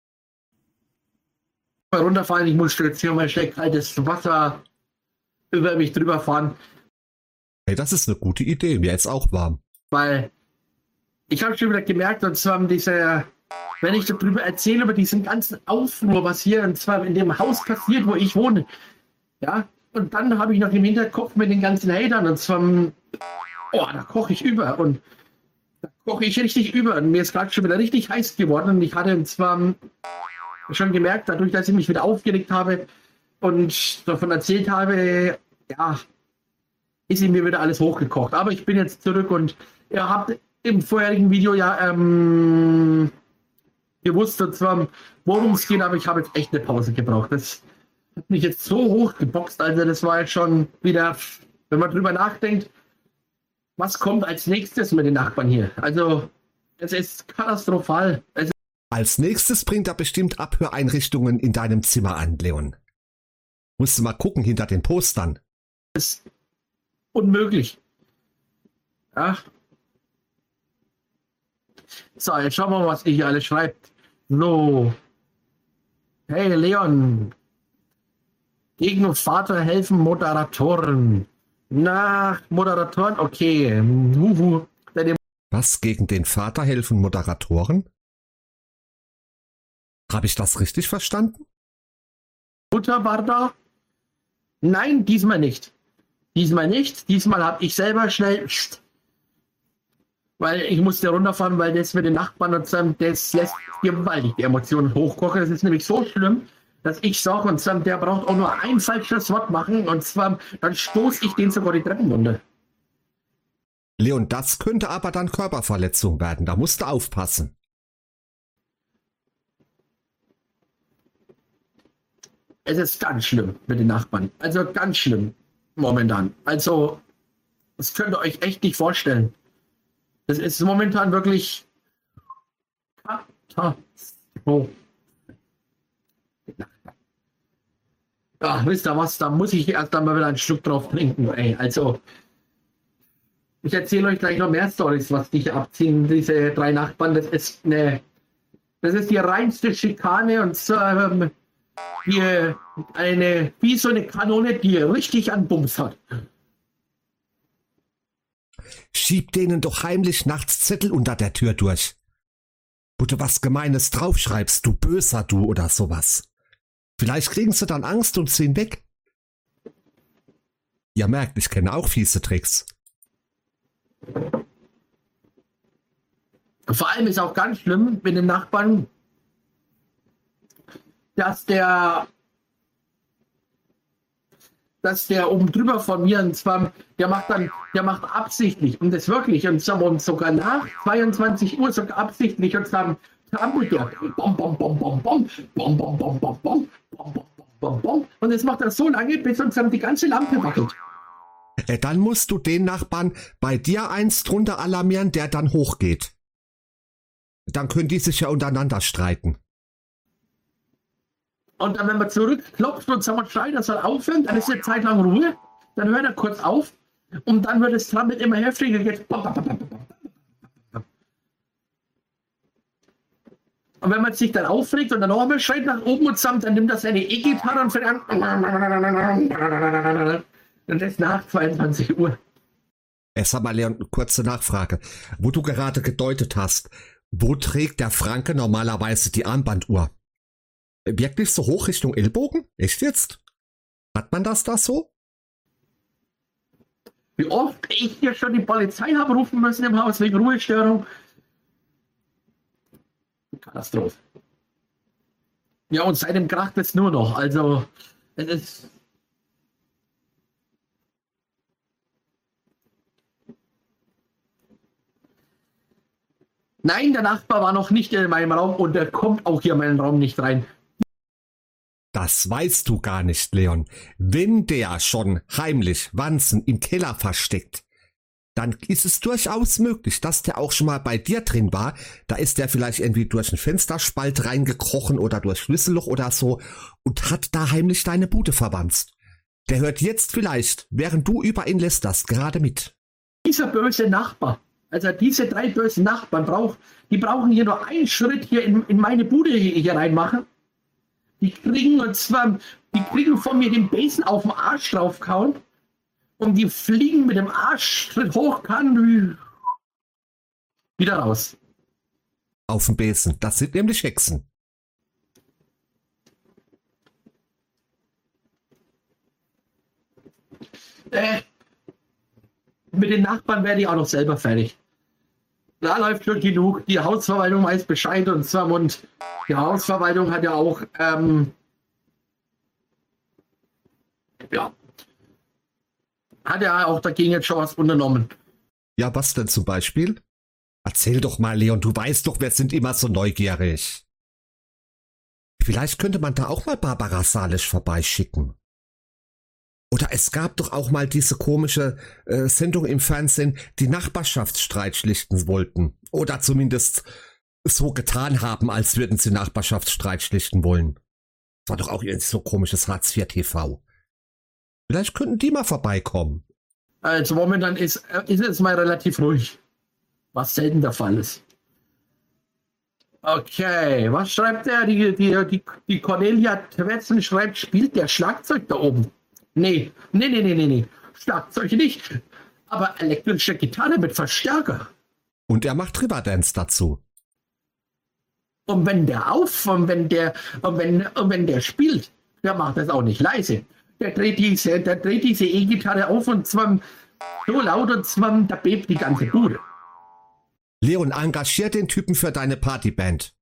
Speaker 1: Runterfallen, ich muss jetzt hier mal schnell kaltes Wasser über mich drüber fahren.
Speaker 2: Hey, das ist eine gute Idee, mir ist auch warm.
Speaker 1: Weil ich habe schon wieder gemerkt, und zwar diese, wenn ich darüber erzähle, über diesen ganzen Aufruhr, was hier und zwar in dem Haus passiert, wo ich wohne. Ja, und dann habe ich noch im Hinterkopf mit den ganzen Hatern und zwar, oh, da koche ich über und da koche ich richtig über und mir ist gerade schon wieder richtig heiß geworden und ich hatte zwar schon gemerkt, dadurch, dass ich mich wieder aufgeregt habe und davon erzählt habe, ja, ist in mir wieder alles hochgekocht. Aber ich bin jetzt zurück und ihr habt im vorherigen Video ja ähm, gewusst, und zwar, worum es geht, aber ich habe jetzt echt eine Pause gebraucht. Das hat mich jetzt so hochgeboxt, also das war jetzt schon wieder, wenn man drüber nachdenkt, was kommt als nächstes mit den Nachbarn hier? Also, es ist katastrophal. Es
Speaker 2: Als nächstes bringt er bestimmt Abhöreinrichtungen in deinem Zimmer an, Leon. Musst du mal gucken hinter den Postern.
Speaker 1: ist unmöglich. Ja. So, jetzt schauen wir mal, was ihr hier alles schreibt. So. Hey, Leon. Gegen Vater helfen Moderatoren. Na, Moderatoren, okay. Uhu.
Speaker 2: Was, gegen den Vater helfen Moderatoren? Habe ich das richtig verstanden?
Speaker 1: Mutter war da? Nein, diesmal nicht. Diesmal nicht. Diesmal habe ich selber schnell Weil ich musste runterfahren, weil das mit den Nachbarn und so, das lässt gewaltig die Emotionen hochkochen. Das ist nämlich so schlimm, dass ich sage, und so, der braucht auch nur ein falsches Wort machen und zwar, dann stoße ich den sogar die Treppen runter.
Speaker 2: Leon, das könnte aber dann Körperverletzung werden. Da musst du aufpassen.
Speaker 1: Es ist ganz schlimm mit den Nachbarn. Also ganz schlimm momentan. Also, das könnt ihr euch echt nicht vorstellen. Das ist momentan wirklich Katastrophe. Ja, wisst ihr was, da muss ich erst einmal wieder einen Schluck drauf trinken. Ey. Also, ich erzähle euch gleich noch mehr Storys, was die hier abziehen, diese drei Nachbarn. Das ist eine, das ist die reinste Schikane und so, ähm, die, eine, wie so eine Kanone, die richtig an Bums hat.
Speaker 2: Schieb denen doch heimlich nachts Zettel unter der Tür durch. Wo du was Gemeines draufschreibst, du Böser, du oder sowas. Vielleicht kriegen sie dann Angst und ziehen weg. Ihr merkt, ich kenne auch fiese Tricks.
Speaker 1: Vor allem ist auch ganz schlimm mit den Nachbarn, dass der dass der oben drüber von mir, und zwar, der macht dann, der macht absichtlich, und das wirklich, und sogar nach zweiundzwanzig Uhr sogar absichtlich, und dann trampelt der, bom, bom, bom, bom, bom, bom, bom, bom, bom, bom, bom, bom, bom, bom, und das macht er so lange, bis uns dann die ganze Lampe wackelt.
Speaker 2: Äh, dann musst du den Nachbarn bei dir eins drunter alarmieren, der dann hochgeht. Dann können die sich ja untereinander streiten.
Speaker 1: Und dann, wenn man zurückklopft und sagt, schreit, er soll aufhören, dann ist eine Zeit lang Ruhe, dann hört er kurz auf und dann wird das Trampeln immer heftiger. Jetzt. Und wenn man sich dann aufregt und dann noch einmal schreit nach oben und zusammen, dann nimmt er seine E-Gitarre und fängt an. Und das nach zweiundzwanzig Uhr.
Speaker 2: Erst einmal, Leon, kurze Nachfrage. Wo du gerade gedeutet hast, wo trägt der Franke normalerweise die Armbanduhr? Wirklich so hoch Richtung Ellbogen? Echt jetzt? Hat man das da so?
Speaker 1: Wie oft ich hier schon die Polizei habe rufen müssen im Haus wegen Ruhestörung. Katastrophe. Ja, und seitdem kracht es nur noch. Also, es ist... Nein, der Nachbar war noch nicht in meinem Raum und der kommt auch hier in meinen Raum nicht rein.
Speaker 2: Das weißt du gar nicht, Leon. Wenn der schon heimlich Wanzen im Keller versteckt, dann ist es durchaus möglich, dass der auch schon mal bei dir drin war. Da ist der vielleicht irgendwie durch einen Fensterspalt reingekrochen oder durch Schlüsselloch oder so und hat da heimlich deine Bude verwanzt. Der hört jetzt vielleicht, während du über ihn lästerst, gerade mit.
Speaker 1: Dieser böse Nachbar, also diese drei bösen Nachbarn, brauch, die brauchen hier nur einen Schritt hier in, in meine Bude hier, hier reinmachen. Die kriegen, und zwar, die kriegen von mir den Besen auf den Arsch draufkauen und die fliegen mit dem Arschschritt hoch, kann wieder raus.
Speaker 2: Auf dem Besen, das sind nämlich Hexen.
Speaker 1: Äh, mit den Nachbarn werde ich auch noch selber fertig. Da läuft schon genug. Die Hausverwaltung weiß Bescheid und zwar und die Hausverwaltung hat ja auch ähm, ja hat ja auch dagegen jetzt schon was unternommen.
Speaker 2: Ja, was denn zum Beispiel? Erzähl doch mal, Leon, du weißt doch, wir sind immer so neugierig. Vielleicht könnte man da auch mal Barbara Salisch vorbeischicken. Oder es gab doch auch mal diese komische äh, Sendung im Fernsehen, die Nachbarschaftsstreit schlichten wollten. Oder zumindest so getan haben, als würden sie Nachbarschaftsstreit schlichten wollen. Das war doch auch irgendwie so komisches Hartz vier T V. Vielleicht könnten die mal vorbeikommen.
Speaker 1: Also momentan ist, ist es mal relativ ruhig. Was selten der Fall ist. Okay, was schreibt der? Die, die, die, die Cornelia Twetzen schreibt, spielt der Schlagzeug da oben? Nee, nee, nee, nee, nee, nee. Schlagzeug nicht. Aber elektrische Gitarre mit Verstärker.
Speaker 2: Und er macht Riverdance dazu.
Speaker 1: Und wenn der auf, und wenn der, und wenn, und wenn der spielt, der macht das auch nicht leise. Der dreht diese, der dreht diese E-Gitarre auf und zwar so laut und zwar, da bebt die ganze Bude.
Speaker 2: Leon, engagier den Typen für deine Partyband.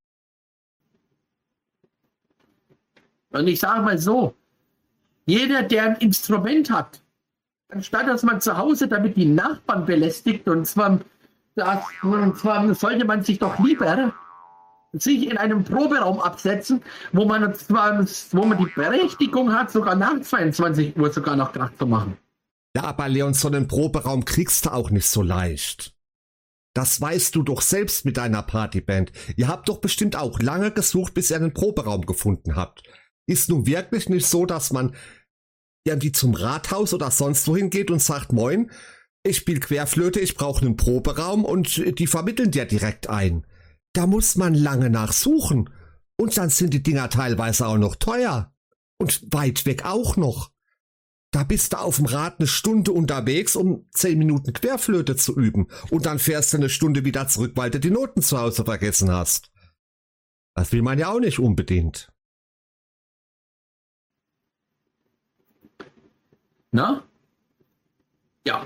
Speaker 1: Und ich sage mal so, jeder, der ein Instrument hat, anstatt dass man zu Hause damit die Nachbarn belästigt, und zwar, das, und zwar sollte man sich doch lieber sich in einem Proberaum absetzen, wo man zwar, wo man die Berechtigung hat, sogar nach zweiundzwanzig Uhr sogar noch Krach zu machen.
Speaker 2: Ja, aber Leon, so einen Proberaum kriegst du auch nicht so leicht. Das weißt du doch selbst mit deiner Partyband. Ihr habt doch bestimmt auch lange gesucht, bis ihr einen Proberaum gefunden habt. Ist nun wirklich nicht so, dass man irgendwie zum Rathaus oder sonst wohin geht und sagt, moin, ich spiele Querflöte, ich brauche einen Proberaum, und die vermitteln dir direkt ein. Da muss man lange nachsuchen. Und dann sind die Dinger teilweise auch noch teuer. Und weit weg auch noch. Da bist du auf dem Rad eine Stunde unterwegs, um zehn Minuten Querflöte zu üben. Und dann fährst du eine Stunde wieder zurück, weil du die Noten zu Hause vergessen hast. Das will man ja auch nicht unbedingt.
Speaker 1: Na? Ja.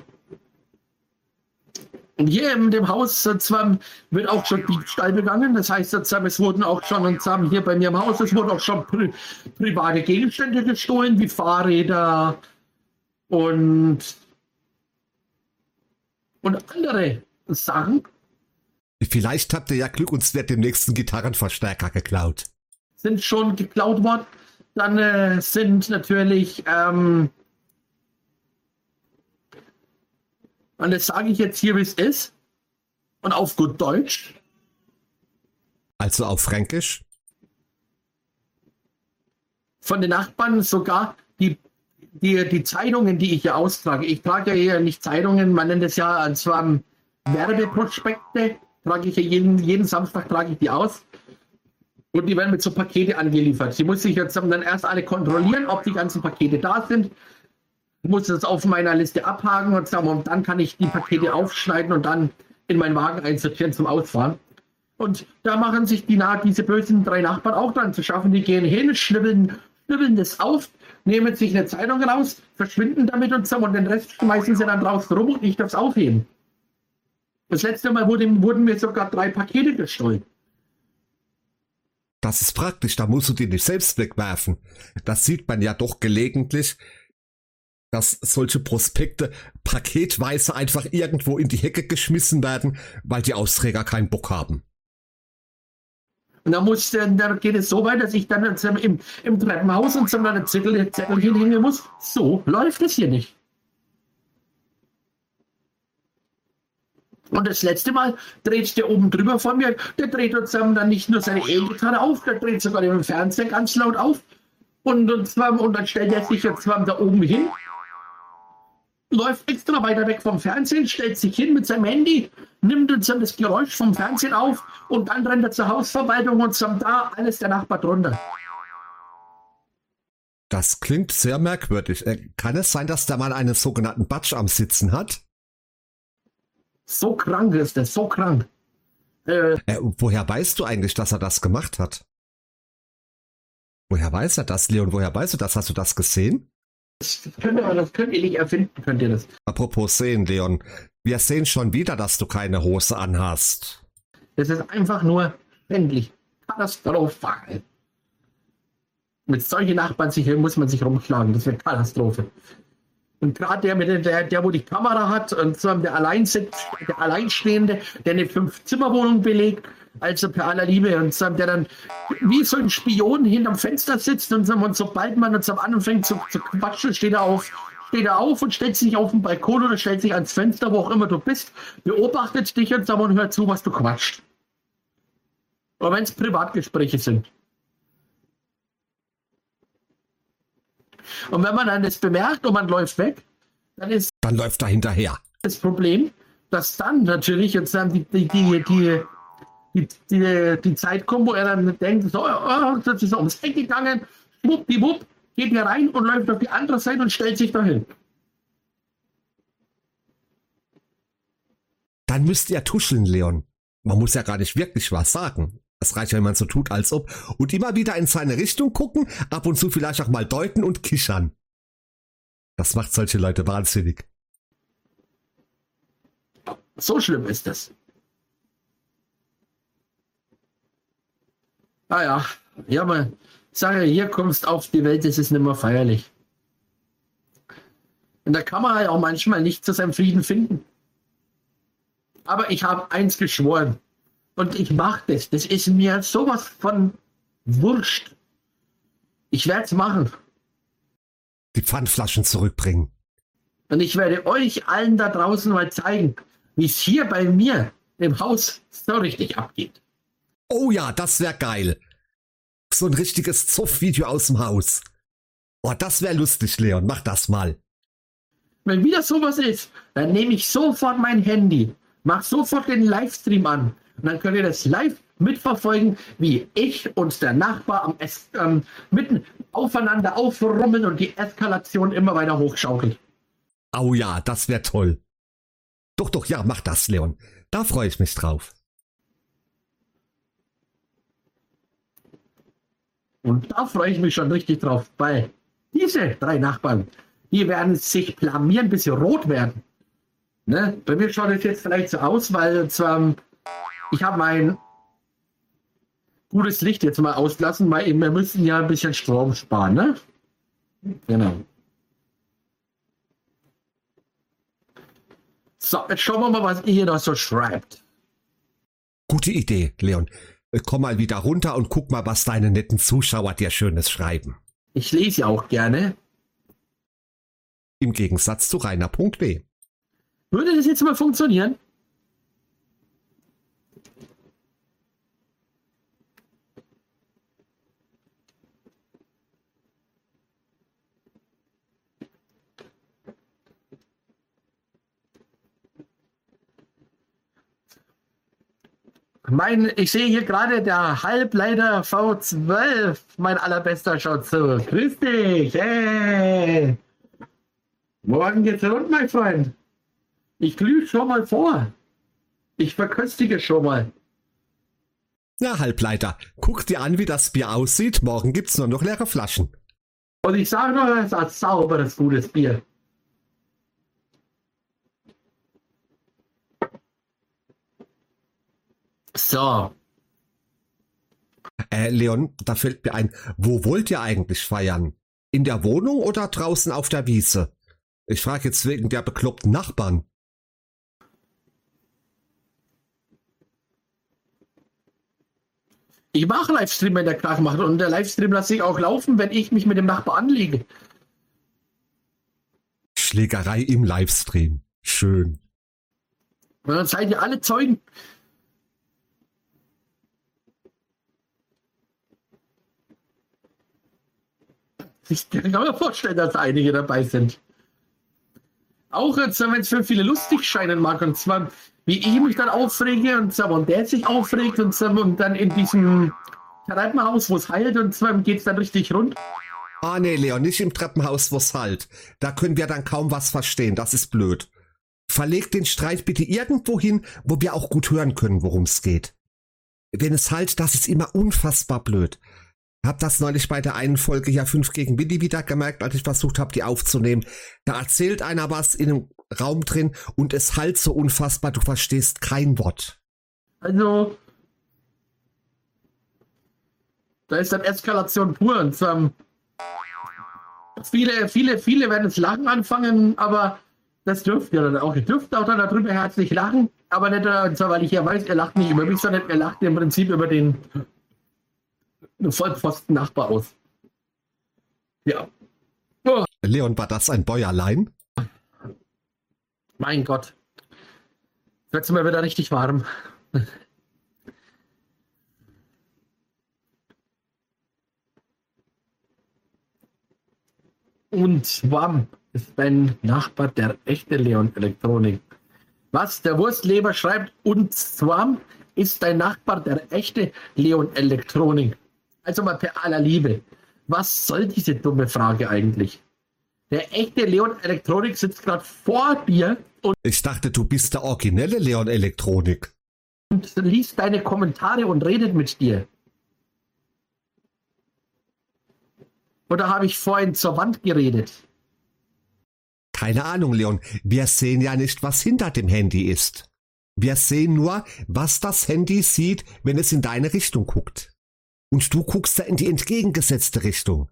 Speaker 1: Und hier in dem Haus zwar wird auch schon Diebstahl begangen. Das heißt, es wurden auch schon, und zwar hier bei mir im Haus, es wurden auch schon pri private Gegenstände gestohlen, wie Fahrräder und, und andere Sachen.
Speaker 2: Vielleicht habt ihr ja Glück und es wird dem nächsten Gitarrenverstärker geklaut.
Speaker 1: Sind schon geklaut worden. Dann äh, sind natürlich, ähm, und das sage ich jetzt hier, wie es ist, und auf gut Deutsch.
Speaker 2: Also auf Fränkisch?
Speaker 1: Von den Nachbarn sogar die, die, die Zeitungen, die ich hier austrage. Ich trage ja hier nicht Zeitungen, man nennt es ja zwar Werbeprospekte, trage ich ja jeden, jeden Samstag trage ich die aus. Und die werden mit so Pakete angeliefert. Sie muss sich jetzt dann erst alle kontrollieren, ob die ganzen Pakete da sind. Ich muss das auf meiner Liste abhaken und sagen, und dann kann ich die Pakete aufschneiden und dann in meinen Wagen einsortieren zum Ausfahren. Und da machen sich die, diese bösen drei Nachbarn auch dran zu schaffen. Die gehen hin, schnibbeln, schnibbeln das auf, nehmen sich eine Zeitung raus, verschwinden damit und so, und den Rest schmeißen sie dann draußen rum und ich darf es aufheben. Das letzte Mal wurde, wurden mir sogar drei Pakete gestohlen.
Speaker 2: Das ist praktisch, da musst du die nicht selbst wegwerfen. Das sieht man ja doch gelegentlich, dass solche Prospekte paketweise einfach irgendwo in die Hecke geschmissen werden, weil die Austräger keinen Bock haben.
Speaker 1: Und dann, muss, dann geht es so weit, dass ich dann im, im Treppenhaus und so eine Zettel, Zettel hinhängen muss. So läuft es hier nicht. Und das letzte Mal dreht der oben drüber von mir, der dreht uns dann nicht nur seine E-Gitarre auf, der dreht sogar den Fernseher ganz laut auf. Und, und, zwar, und dann stellt er sich jetzt zwar da oben hin, läuft extra weiter weg vom Fernsehen, stellt sich hin mit seinem Handy, nimmt uns dann das Geräusch vom Fernsehen auf und dann rennt er zur Hausverwaltung und sagt, da alles der Nachbar drunter.
Speaker 2: Das klingt sehr merkwürdig. Kann es sein, dass der Mann einen sogenannten Batsch am Sitzen hat?
Speaker 1: So krank ist er, so krank. Äh,
Speaker 2: äh, woher weißt du eigentlich, dass er das gemacht hat? Woher weiß er das, Leon? Woher weißt du das? Hast du das gesehen?
Speaker 1: Das könnt ihr, das könnt ihr nicht erfinden, könnt ihr das.
Speaker 2: Apropos sehen, Leon. Wir sehen schon wieder, dass du keine Hose anhast.
Speaker 1: Das ist einfach nur endlich katastrophal. Mit solchen Nachbarn sich, muss man sich rumschlagen. Das wird Katastrophe. Und gerade der, mit der, der, wo die Kamera hat, und so der, Alleinsitz, der Alleinstehende, der eine Fünf-Zimmer-Wohnung belegt, also per aller Liebe, und so, der dann wie so ein Spion hinterm Fenster sitzt, und, so, und sobald man uns am anfängt zu, zu quatschen, steht er auf, steht er auf und stellt sich auf den Balkon oder stellt sich ans Fenster, wo auch immer du bist, beobachtet dich und, so, und hört zu, was du quatscht. Aber wenn es Privatgespräche sind. Und wenn man dann das bemerkt und man läuft weg, dann ist
Speaker 2: dann läuft er hinterher.
Speaker 1: Das Problem, dass dann natürlich jetzt dann die, die, die, die, die, die, die Zeit kommt, wo er dann denkt, so, oh, das ist ums Eck gegangen, schwuppdiwupp, geht hier rein und läuft auf die andere Seite und stellt sich dahin.
Speaker 2: Dann müsst ihr tuscheln, Leon. Man muss ja gar nicht wirklich was sagen. Es reicht ja, wenn man so tut, als ob, und immer wieder in seine Richtung gucken, ab und zu vielleicht auch mal deuten und kichern. Das macht solche Leute wahnsinnig.
Speaker 1: So schlimm ist das. Ah ja, ja, mal sage, hier kommst auf die Welt, das ist nicht mehr feierlich. Und da kann man halt auch manchmal nicht zu seinem Frieden finden. Aber ich habe eins geschworen. Und ich mache das. Das ist mir sowas von wurscht. Ich werde es machen.
Speaker 2: Die Pfandflaschen zurückbringen.
Speaker 1: Und ich werde euch allen da draußen mal zeigen, wie es hier bei mir im Haus so richtig abgeht.
Speaker 2: Oh ja, das wäre geil. So ein richtiges Zoff-Video aus dem Haus. Oh, das wäre lustig, Leon. Mach das mal.
Speaker 1: Wenn wieder sowas ist, dann nehme ich sofort mein Handy, mach sofort den Livestream an und dann könnt ihr das live mitverfolgen, wie ich und der Nachbar am es ähm, mitten aufeinander aufrummeln und die Eskalation immer weiter hochschaukelt.
Speaker 2: Oh ja, das wäre toll. Doch, doch, ja, mach das, Leon. Da freue ich mich drauf.
Speaker 1: Und da freue ich mich schon richtig drauf, weil diese drei Nachbarn, die werden sich blamieren, bis sie rot werden. Ne? Bei mir schaut es jetzt vielleicht so aus, weil zwar, ich habe mein gutes Licht jetzt mal auslassen, weil wir müssen ja ein bisschen Strom sparen. Ne? Genau. So, jetzt schauen wir mal, was ihr hier noch so schreibt.
Speaker 2: Gute Idee, Leon. Komm mal wieder runter und guck mal, was deine netten Zuschauer dir Schönes schreiben.
Speaker 1: Ich lese ja auch gerne.
Speaker 2: Im Gegensatz zu Rainer.w.
Speaker 1: Würde das jetzt mal funktionieren? Mein, ich sehe hier gerade der Halbleiter V zwölf, mein allerbester, schaut zu. Grüß dich, hey. Morgen geht's rund, mein Freund. Ich glühe schon mal vor. Ich verköstige schon mal.
Speaker 2: Ja, Halbleiter, guck dir an, wie das Bier aussieht. Morgen gibt's nur noch leere Flaschen.
Speaker 1: Und ich sage noch, es ist ein sauberes, gutes Bier. So.
Speaker 2: Äh, Leon, da fällt mir ein, wo wollt ihr eigentlich feiern? In der Wohnung oder draußen auf der Wiese? Ich frage jetzt wegen der bekloppten Nachbarn.
Speaker 1: Ich mache Livestream, wenn der Krach macht. Und der Livestream lasse ich auch laufen, wenn ich mich mit dem Nachbar anlege.
Speaker 2: Schlägerei im Livestream. Schön.
Speaker 1: Und dann seid ihr alle Zeugen. Ich kann mir vorstellen, dass einige dabei sind. Auch jetzt, wenn es für viele lustig scheinen mag, und zwar, wie ich mich dann aufrege und, zwar, und der sich aufregt und, zwar, und dann in diesem Treppenhaus, wo es heilt, und zwar geht es dann richtig rund.
Speaker 2: Ah nee, Leon, nicht im Treppenhaus, wo es halt. Da können wir dann kaum was verstehen, das ist blöd. Verleg den Streit bitte irgendwo hin, wo wir auch gut hören können, worum es geht. Wenn es halt, das ist immer unfassbar blöd. Hab das neulich bei der einen Folge ja fünf gegen Willi wieder gemerkt, als ich versucht habe, die aufzunehmen. Da erzählt einer was in einem Raum drin und es halt so unfassbar, du verstehst kein Wort.
Speaker 1: Also, da ist dann Eskalation pur. Und ähm, viele, viele, viele werden das Lachen anfangen, aber das dürft ihr dann auch. Ihr dürft auch dann darüber herzlich lachen, aber nicht, und zwar, weil ich ja weiß, ihr lacht nicht über mich, sondern ihr lacht im Prinzip über den Vollpfosten Nachbar aus. Ja. Oh.
Speaker 2: Leon, war das ein Bäuerlein?
Speaker 1: Mein Gott. Jetzt wird's mir wieder richtig warm. Und Swam ist dein Nachbar der echte Leon Elektronik. Was? Der Wurstleber schreibt, und Swam ist dein Nachbar der echte Leon Elektronik. Also mal per aller Liebe. Was soll diese dumme Frage eigentlich? Der echte Leon Elektronik sitzt gerade vor dir und
Speaker 2: Ich dachte, du bist der originelle Leon Elektronik.
Speaker 1: liest deine Kommentare und redet mit dir. Oder habe ich vorhin zur Wand geredet?
Speaker 2: Keine Ahnung, Leon. Wir sehen ja nicht, was hinter dem Handy ist. Wir sehen nur, was das Handy sieht, wenn es in deine Richtung guckt. und du guckst da in die entgegengesetzte Richtung.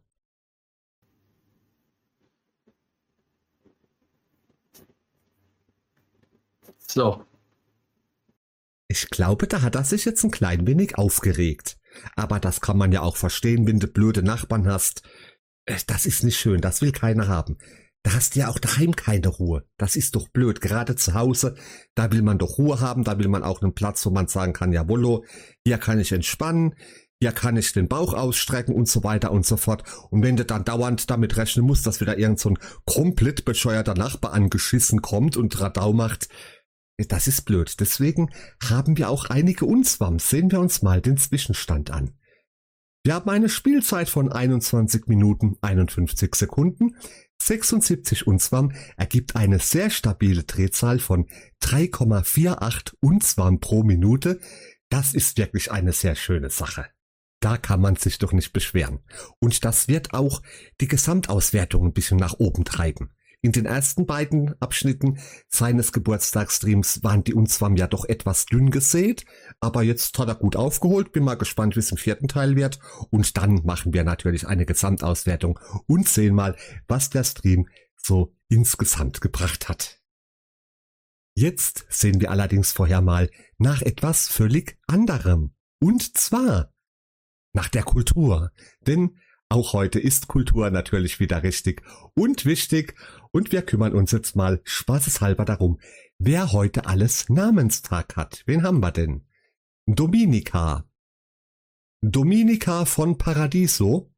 Speaker 1: So.
Speaker 2: Ich glaube, da hat er sich jetzt ein klein wenig aufgeregt. Aber das kann man ja auch verstehen, wenn du blöde Nachbarn hast. Das ist nicht schön, das will keiner haben. Da hast du ja auch daheim keine Ruhe. Das ist doch blöd, gerade zu Hause. Da will man doch Ruhe haben, da will man auch einen Platz, wo man sagen kann, jawollo, hier kann ich entspannen, hier kann ich den Bauch ausstrecken und so weiter und so fort. Und wenn du dann dauernd damit rechnen musst, dass wieder irgend so ein komplett bescheuerter Nachbar angeschissen kommt und Radau macht, das ist blöd. Deswegen haben wir auch einige Unzwams. Sehen wir uns mal den Zwischenstand an. Wir haben eine Spielzeit von einundzwanzig Minuten einundfünfzig Sekunden. sechsundsiebzig Unzwam ergibt eine sehr stabile Drehzahl von drei Komma achtundvierzig Unzwam pro Minute. Das ist wirklich eine sehr schöne Sache. Da kann man sich doch nicht beschweren. Und das wird auch die Gesamtauswertung ein bisschen nach oben treiben. In den ersten beiden Abschnitten seines Geburtstagsstreams waren die Unzwam ja doch etwas dünn gesät, aber jetzt hat er gut aufgeholt. Bin mal gespannt, wie es im vierten Teil wird. Und dann machen wir natürlich eine Gesamtauswertung und sehen mal, was der Stream so insgesamt gebracht hat. Jetzt sehen wir allerdings vorher mal nach etwas völlig anderem. Und zwar nach der Kultur. Denn auch heute ist Kultur natürlich wieder richtig und wichtig. Und wir kümmern uns jetzt mal spaßeshalber darum, wer heute alles Namenstag hat. Wen haben wir denn? Dominika. Dominika von Paradiso.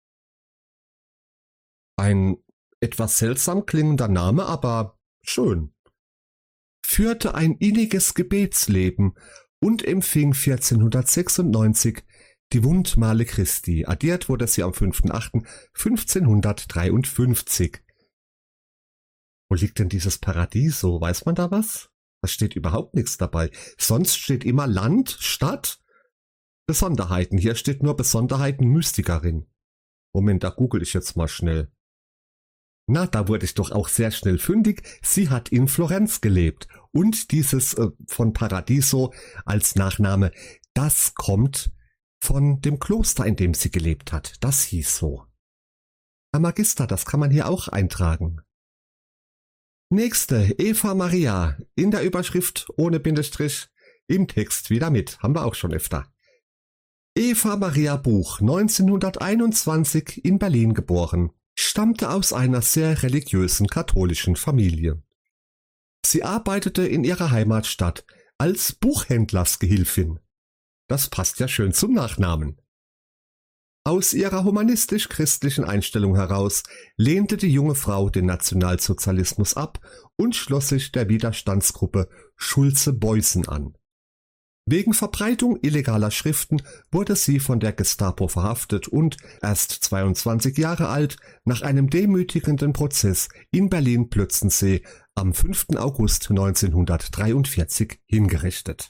Speaker 2: Ein etwas seltsam klingender Name, aber schön. Führte ein inniges Gebetsleben und empfing vierzehnhundertsechsundneunzig die Wundmale Christi. Addiert wurde sie am fünfter achter fünfzehnhundertdreiundfünfzig. Wo liegt denn dieses Paradiso? Weiß man da was? Da steht überhaupt nichts dabei. Sonst steht immer Land, Stadt, Besonderheiten. Hier steht nur Besonderheiten Mystikerin. Moment, da google ich jetzt mal schnell. Na, da wurde ich doch auch sehr schnell fündig. Sie hat in Florenz gelebt. Und dieses äh, von Paradiso als Nachname, das kommt von dem Kloster, in dem sie gelebt hat. Das hieß so. Herr Magister, das kann man hier auch eintragen. Nächste, Eva Maria, in der Überschrift ohne Bindestrich, im Text wieder mit, haben wir auch schon öfter. Eva Maria Buch, neunzehnhunderteinundzwanzig in Berlin geboren, stammte aus einer sehr religiösen katholischen Familie. Sie arbeitete in ihrer Heimatstadt als Buchhändlersgehilfin. Das passt ja schön zum Nachnamen. Aus ihrer humanistisch-christlichen Einstellung heraus lehnte die junge Frau den Nationalsozialismus ab und schloss sich der Widerstandsgruppe Schulze-Beußen an. Wegen Verbreitung illegaler Schriften wurde sie von der Gestapo verhaftet und erst zweiundzwanzig Jahre alt nach einem demütigenden Prozess in Berlin-Plötzensee am fünfter August neunzehnhundertdreiundvierzig hingerichtet.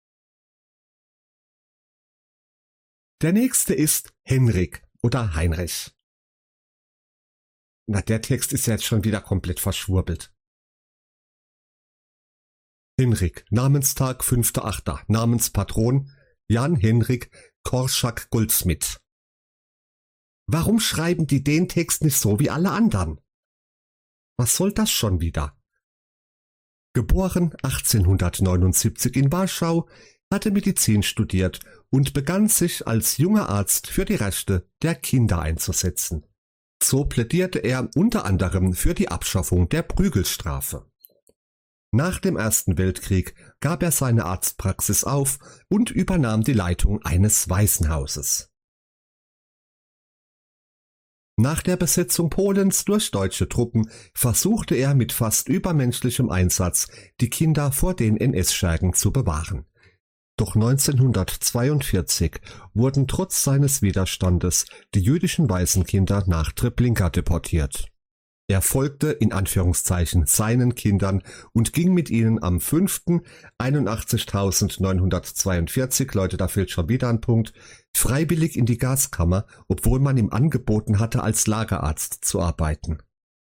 Speaker 2: Der nächste ist Henrik oder Heinrich. Na, der Text ist ja jetzt schon wieder komplett verschwurbelt. Henrik, Namenstag fünfter achter Namenspatron Jan Henrik Korschak Goldsmith. Warum schreiben die den Text nicht so wie alle anderen? Was soll das schon wieder? Geboren achtzehnhundertneunundsiebzig in Warschau, hatte Medizin studiert und begann sich als junger Arzt für die Rechte der Kinder einzusetzen. So plädierte er unter anderem für die Abschaffung der Prügelstrafe. Nach dem Ersten Weltkrieg gab er seine Arztpraxis auf und übernahm die Leitung eines Waisenhauses. Nach der Besetzung Polens durch deutsche Truppen versuchte er mit fast übermenschlichem Einsatz, die Kinder vor den N S-Schergen zu bewahren. Doch neunzehnhundertzweiundvierzig wurden trotz seines Widerstandes die jüdischen Waisenkinder nach Treblinka deportiert. Er folgte in Anführungszeichen seinen Kindern und ging mit ihnen am fünfter einundachtzigtausendneunhundertzweiundvierzig, Leute, da fehlt schon wieder ein Punkt, freiwillig in die Gaskammer, obwohl man ihm angeboten hatte, als Lagerarzt zu arbeiten.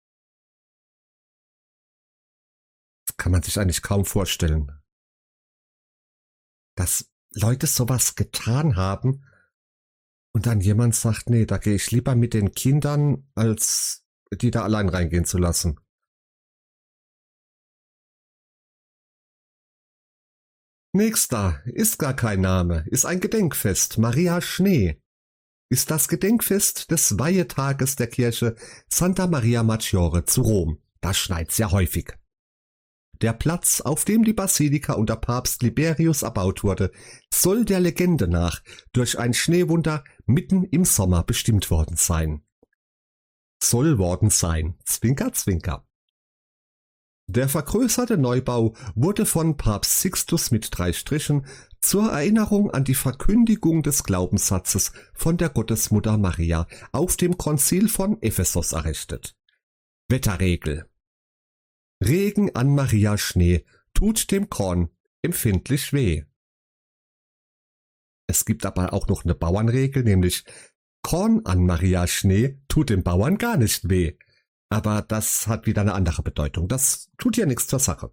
Speaker 2: Das kann man sich eigentlich kaum vorstellen. Dass Leute sowas getan haben und dann jemand sagt, nee, da gehe ich lieber mit den Kindern, als die da allein reingehen zu lassen. Nächster ist gar kein Name, ist ein Gedenkfest, Maria Schnee. Ist das Gedenkfest des Weihetages der Kirche Santa Maria Maggiore zu Rom. Da schneit's ja häufig. Der Platz, auf dem die Basilika unter Papst Liberius erbaut wurde, soll der Legende nach durch ein Schneewunder mitten im Sommer bestimmt worden sein. Soll worden sein, Zwinker, Zwinker. Der vergrößerte Neubau wurde von Papst Sixtus mit drei Strichen zur Erinnerung an die Verkündigung des Glaubenssatzes von der Gottesmutter Maria auf dem Konzil von Ephesus errichtet. Wetterregel: Regen an Maria Schnee tut dem Korn empfindlich weh. Es gibt aber auch noch eine Bauernregel, nämlich Korn an Maria Schnee tut dem Bauern gar nicht weh. Aber das hat wieder eine andere Bedeutung. Das tut ja nichts zur Sache.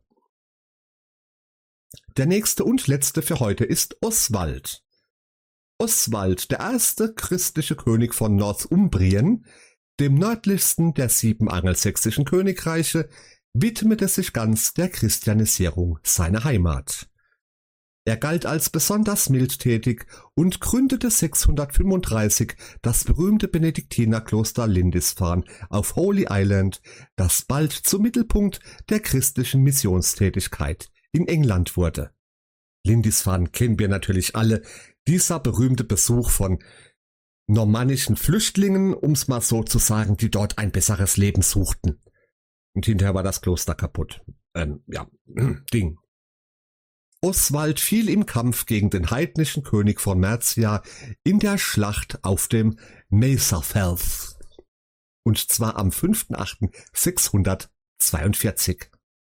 Speaker 2: Der nächste und letzte für heute ist Oswald. Oswald, der erste christliche König von Northumbrien, dem nördlichsten der sieben angelsächsischen Königreiche, widmete sich ganz der Christianisierung seiner Heimat. Er galt als besonders mildtätig und gründete sechshundertfünfunddreißig das berühmte Benediktinerkloster Lindisfarne auf Holy Island, das bald zum Mittelpunkt der christlichen Missionstätigkeit in England wurde. Lindisfarne kennen wir natürlich alle, dieser berühmte Besuch von normannischen Flüchtlingen, um's mal so zu sagen, die dort ein besseres Leben suchten. Und hinterher war das Kloster kaputt. Ähm, ja, Ding. Oswald fiel im Kampf gegen den heidnischen König von Mercia in der Schlacht auf dem Mayserfeld. Und zwar am fünften achten sechshundertzweiundvierzig.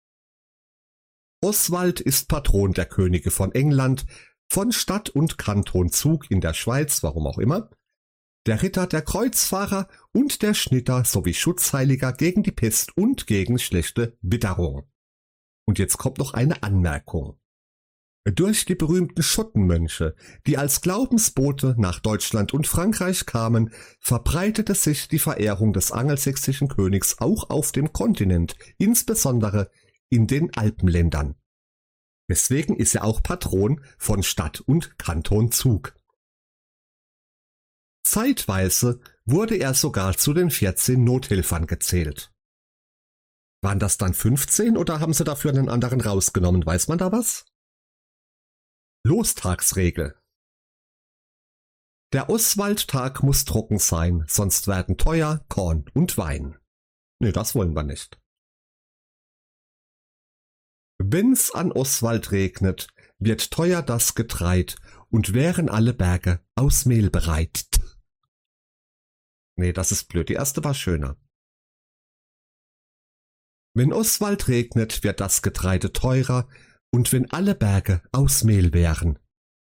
Speaker 2: Oswald ist Patron der Könige von England, von Stadt und Kanton Zug in der Schweiz, warum auch immer, der Ritter der Kreuzfahrer und der Schnitter sowie Schutzheiliger gegen die Pest und gegen schlechte Witterung. Und jetzt kommt noch eine Anmerkung. Durch die berühmten Schottenmönche, die als Glaubensbote nach Deutschland und Frankreich kamen, verbreitete sich die Verehrung des angelsächsischen Königs auch auf dem Kontinent, insbesondere in den Alpenländern. Deswegen ist er auch Patron von Stadt und Kanton Zug. Zeitweise wurde er sogar zu den vierzehn Nothelfern gezählt. Waren das dann fünfzehn oder haben sie dafür einen anderen rausgenommen? Weiß man da was? Lostagsregel. Der Oswaldtag muss trocken sein, sonst werden teuer Korn und Wein. Nee, das wollen wir nicht. Wenn's an Oswald regnet, wird teuer das Getreid und wären alle Berge aus Mehl bereit. Nee, das ist blöd, die erste war schöner. Wenn Oswald regnet, wird das Getreide teurer, und wenn alle Berge aus Mehl wären.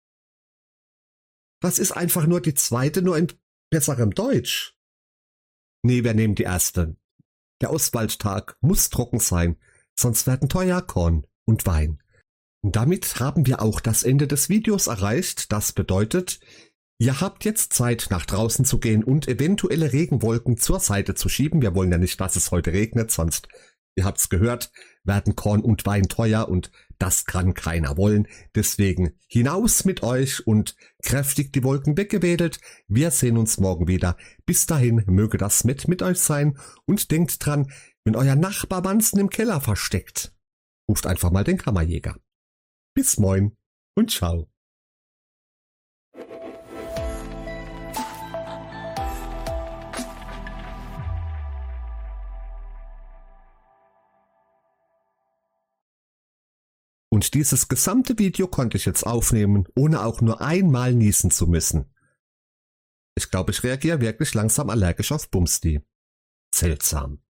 Speaker 2: Das ist einfach nur die zweite, nur in besserem Deutsch. Nee, wir nehmen die erste. Der Oswaldtag muss trocken sein, sonst werden teuer Korn und Wein. Und damit haben wir auch das Ende des Videos erreicht. Das bedeutet, ihr habt jetzt Zeit, nach draußen zu gehen und eventuelle Regenwolken zur Seite zu schieben. Wir wollen ja nicht, dass es heute regnet, sonst, ihr habt's gehört, werden Korn und Wein teuer und das kann keiner wollen. Deswegen hinaus mit euch und kräftig die Wolken weggewedelt. Wir sehen uns morgen wieder. Bis dahin möge das mit mit euch sein und denkt dran, wenn euer Nachbar Wanzen im Keller versteckt, ruft einfach mal den Kammerjäger. Bis moin und ciao. Und dieses gesamte Video konnte ich jetzt aufnehmen, ohne auch nur einmal niesen zu müssen. Ich glaube, ich reagiere wirklich langsam allergisch auf Bumsti. Seltsam.